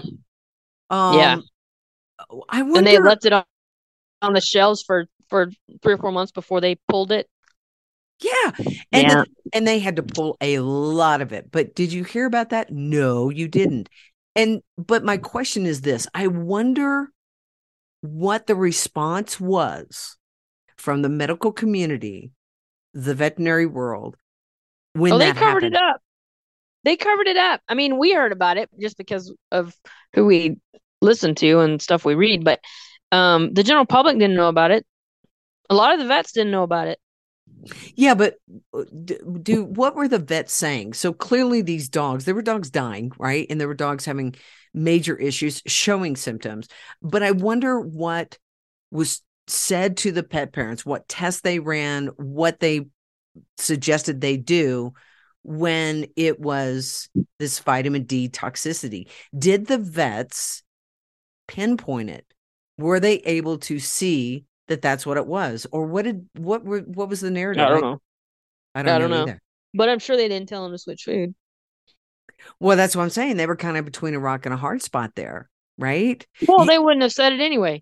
I wonder. And they left it on the shelves for 3 or 4 months before they pulled it. Yeah. And they had to pull a lot of it. But did you hear about that? No, you didn't. But my question is this. I wonder what the response was from the medical community, the veterinary world, when that covered happened. it up. They covered it up. I mean, we heard about it just because of who we listen to and stuff we read, but the general public didn't know about it. A lot of the vets didn't know about it. Yeah, but what were the vets saying? So clearly these dogs, there were dogs dying, right? And there were dogs having major issues, showing symptoms. But I wonder what was said to the pet parents, what tests they ran, what they suggested they do when it was this vitamin D toxicity. Did the vets pinpoint it? Were they able to see that that's what it was, or what was the narrative? I don't know. I don't know either. But I'm sure they didn't tell them to switch food. Well, that's what I'm saying. They were kind of between a rock and a hard spot there, right? Well, they wouldn't have said it anyway.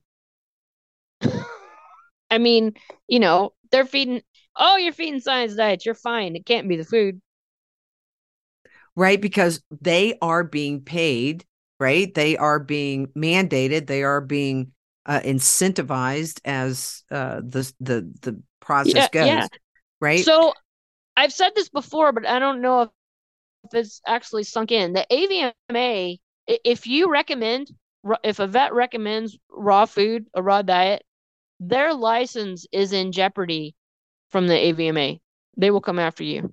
I mean, they're feeding. Oh, you're feeding science diets. You're fine. It can't be the food, right? Because they are being paid, right? They are being mandated. They are being incentivized as the process goes, right? So I've said this before, but I don't know if it's actually sunk in. The AVMA, if a vet recommends raw food, a raw diet, their license is in jeopardy from the AVMA. They will come after you.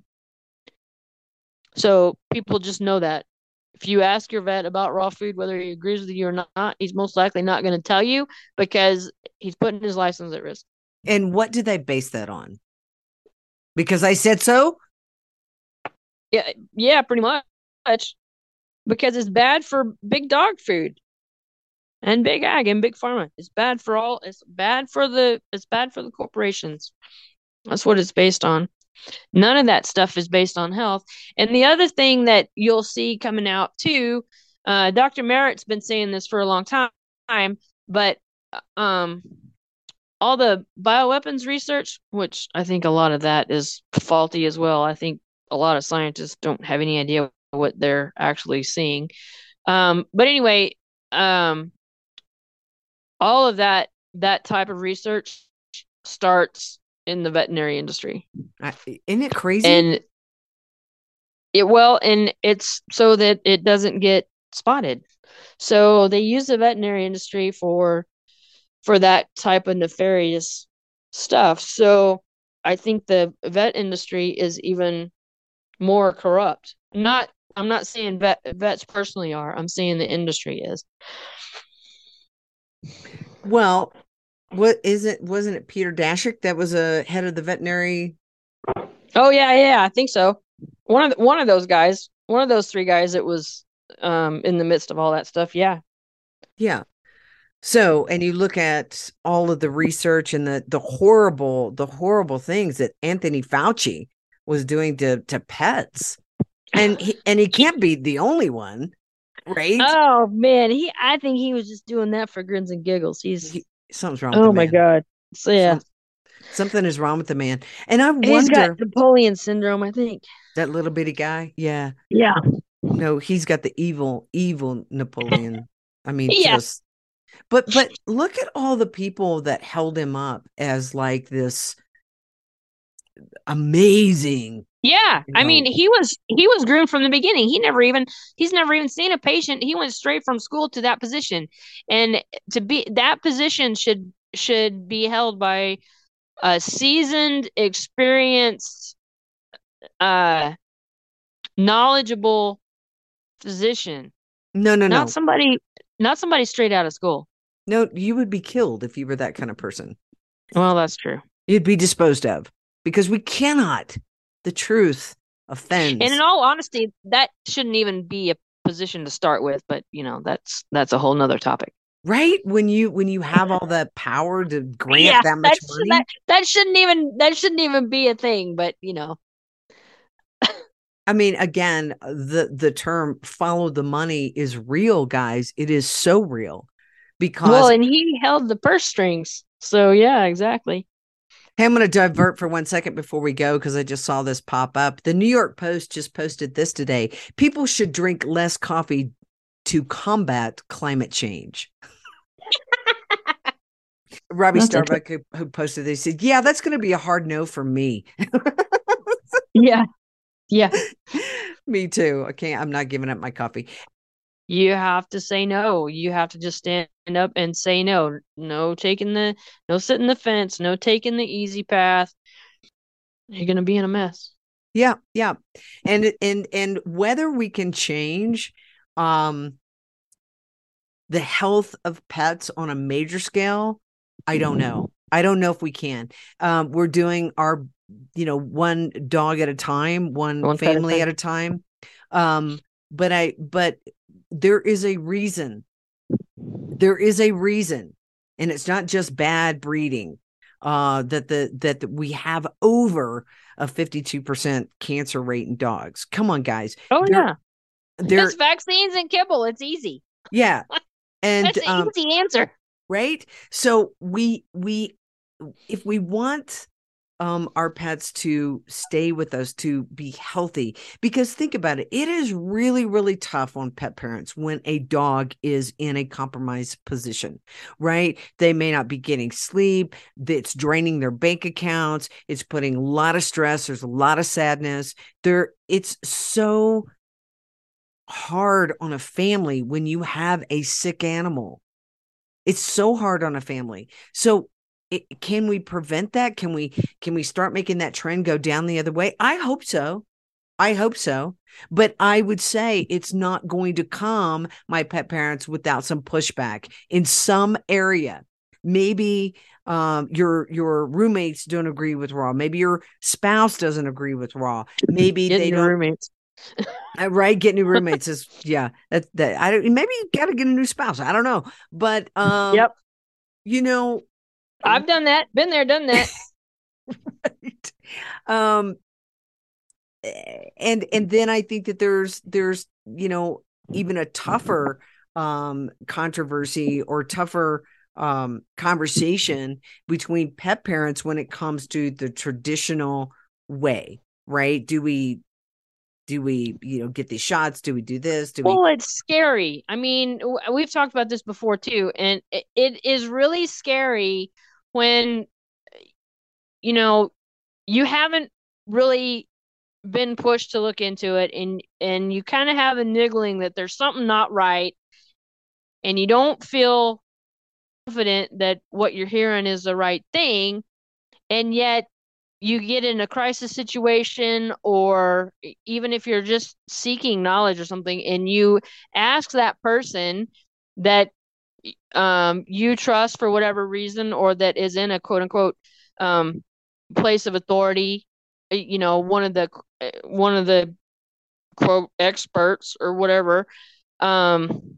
So people just know that. If you ask your vet about raw food, whether he agrees with you or not, he's most likely not going to tell you because he's putting his license at risk. And what did they base that on? Because I said so? Yeah, pretty much. Because it's bad for big dog food and big ag and big pharma. It's bad for the corporations. That's what it's based on. None of that stuff is based on health. And the other thing that you'll see coming out too, Dr. Merritt's been saying this for a long time, but all the bioweapons research, which I think a lot of that is faulty as well. I think a lot of scientists don't have any idea what they're actually seeing. But anyway, all of that type of research starts in the veterinary industry. Isn't it crazy? And it's so that it doesn't get spotted. So they use the veterinary industry for that type of nefarious stuff. So I think the vet industry is even more corrupt. I'm not saying vets personally are. I'm saying the industry is. Well, wasn't it Peter Daszak that was a head of the veterinary? Oh yeah, I think so. One of those guys, one of those 3 guys that was in the midst of all that stuff. Yeah. So, and you look at all of the research and the horrible things that Anthony Fauci was doing to pets. And he can't be the only one, right? Oh man, I think he was just doing that for grins and giggles. Something's wrong with the Oh my man. God. So yeah. Something is wrong with the man. And I He's got wonder, Napoleon syndrome, I think. that little bitty guy. Yeah. Yeah. No, he's got the evil Napoleon. I mean, Yeah. but look at all the people that held him up as like this amazing. Yeah. I mean, he was groomed from the beginning. He's never even seen a patient. He went straight from school to that position. And to be that position should be held by a seasoned, experienced, uh knowledgeable physician. No, no, Not no. somebody not somebody straight out of school. No, you would be killed if you were that kind of person. Well, that's true. You'd be disposed of because we cannot. The truth offends. And in all honesty, that shouldn't even be a position to start with, but that's a whole nother topic. Right? When you have all the power to grant that much money. That shouldn't even be a thing, but I mean, again, the term follow the money is real, guys. It is so real because and he held the purse strings. So yeah, exactly. Hey, I'm going to divert for 1 second before we go because I just saw this pop up. The New York Post just posted this today. People should drink less coffee to combat climate change. Robbie Starbuck, who posted this, said, yeah, that's going to be a hard no for me. Yeah. Yeah. Me too. I'm not giving up my coffee. You have to say no. You have to just stand up and say no. No sitting the fence, no taking the easy path. You're going to be in a mess. Yeah, yeah. And whether we can change the health of pets on a major scale, I don't know. I don't know if we can. We're doing our, one dog at a time, one family at a time. But there is a reason. There is a reason, and it's not just bad breeding. That we have over a 52% cancer rate in dogs. Come on, guys. Oh yeah, there's vaccines and kibble. It's easy. Yeah, and that's an easy answer, right? So we if we want our pets to stay with us, to be healthy, because think about it, it is really, really tough on pet parents when a dog is in a compromised position, right? They may not be getting sleep. It's draining their bank accounts. It's putting a lot of stress. There's a lot of sadness there. It's so hard on a family when you have a sick animal. It's so hard on a family. So can we prevent that? Can we start making that trend go down the other way? I hope so. But I would say it's not going to come, my pet parents, without some pushback in some area. Maybe your roommates don't agree with Raw. Maybe your spouse doesn't agree with Raw. Maybe they don't. Roommates. Right, get new roommates is that I don't. Maybe you got to get a new spouse. I don't know, but yep. I've done that. Been there, done that. Right. And then I think that there's even a tougher controversy or tougher conversation between pet parents when it comes to the traditional way, right? Do we get these shots? Do we do this? It's scary. I mean, we've talked about this before too, and it is really scary when you haven't really been pushed to look into it, and you kind of have a niggling that there's something not right, and you don't feel confident that what you're hearing is the right thing, and yet you get in a crisis situation, or even if you're just seeking knowledge or something, and you ask that person that you trust for whatever reason, or that is in a quote unquote place of authority, one of the quote experts or whatever, and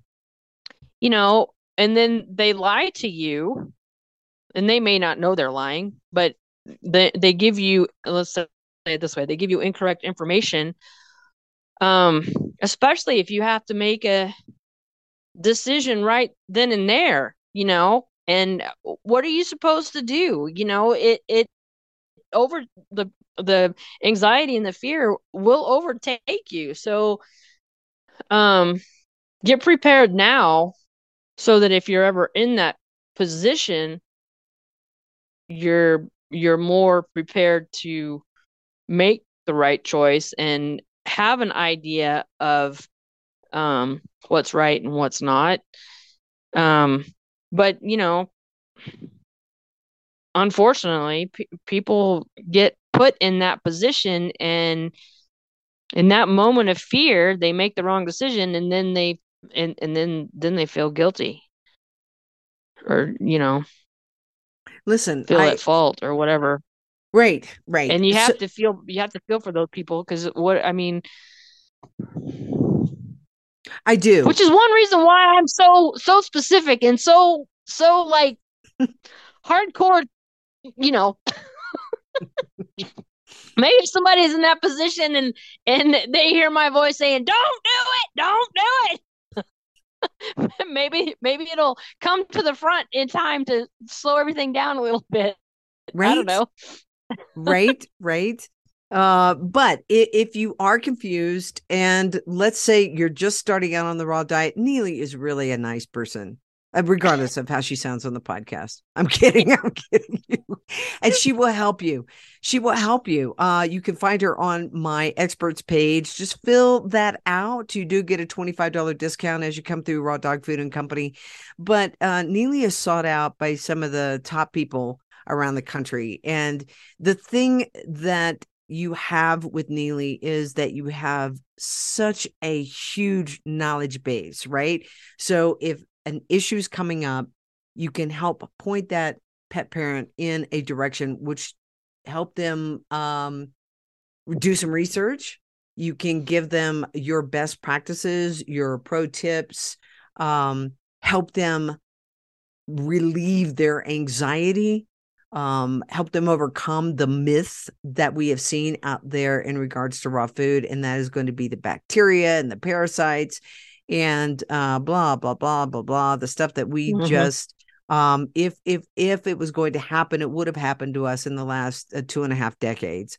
then they lie to you, and they may not know they're lying, but they give you, let's say it this way, they give you incorrect information, especially if you have to make a decision right then and there, and what are you supposed to do? It over the anxiety and the fear will overtake you. So, get prepared now so that if you're ever in that position, you're more prepared to make the right choice and have an idea of what's right and what's not. But unfortunately, people get put in that position, and in that moment of fear, they make the wrong decision, and then they then they feel guilty, or listen, feel at fault or whatever. Right. And you have to feel for those people, because I do. Which is one reason why I'm so specific and so like hardcore, Maybe if somebody's in that position and they hear my voice saying, don't do it. maybe it'll come to the front in time to slow everything down a little bit. Right. I don't know. Right. But if you are confused, and let's say you're just starting out on the raw diet, Neely is really a nice person, regardless of how she sounds on the podcast. I'm kidding you. And she will help you. You can find her on my experts page. Just fill that out. You do get a $25 discount as you come through Raw Dog Food and Company. But Neely is sought out by some of the top people around the country. And the thing that you have with Neely is that you have such a huge knowledge base, right? So if an issue is coming up, you can help point that pet parent in a direction which help them do some research. You can give them your best practices, your pro tips, help them relieve their anxiety, help them overcome the myths that we have seen out there in regards to raw food. And that is going to be the bacteria and the parasites and blah, blah, blah, blah, blah, the stuff that we just, if it was going to happen, it would have happened to us in the last 2.5 decades.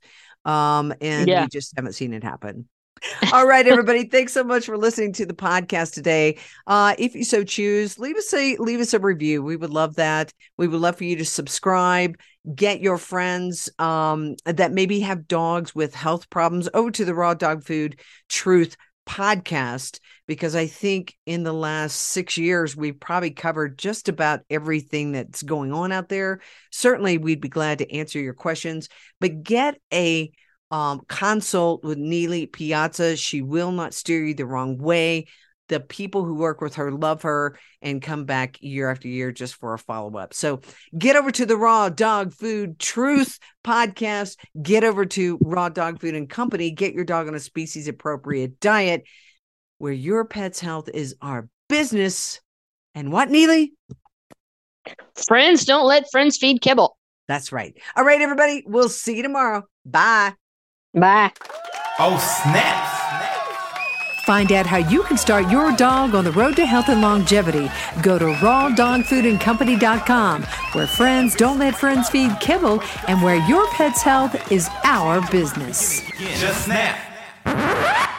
We just haven't seen it happen. All right, everybody. Thanks so much for listening to the podcast today. If you so choose, leave us a review. We would love that. We would love for you to subscribe, get your friends that maybe have dogs with health problems over to the Raw Dog Food Truth podcast, because I think in the last 6 years, we've probably covered just about everything that's going on out there. Certainly, we'd be glad to answer your questions, but get a consult with Neely Piazza. She will not steer you the wrong way. The people who work with her love her and come back year after year just for a follow-up. So get over to the Raw Dog Food Truth podcast. Get over to Raw Dog Food and Company. Get your dog on a species appropriate diet where your pet's health is our business. And what, Neely? Friends don't let friends feed kibble. That's right. All right, everybody. We'll see you tomorrow. Bye. Bye. Oh, snap. Find out how you can start your dog on the road to health and longevity. Go to rawdogfoodandcompany.com, where friends don't let friends feed kibble and where your pet's health is our business. Just snap.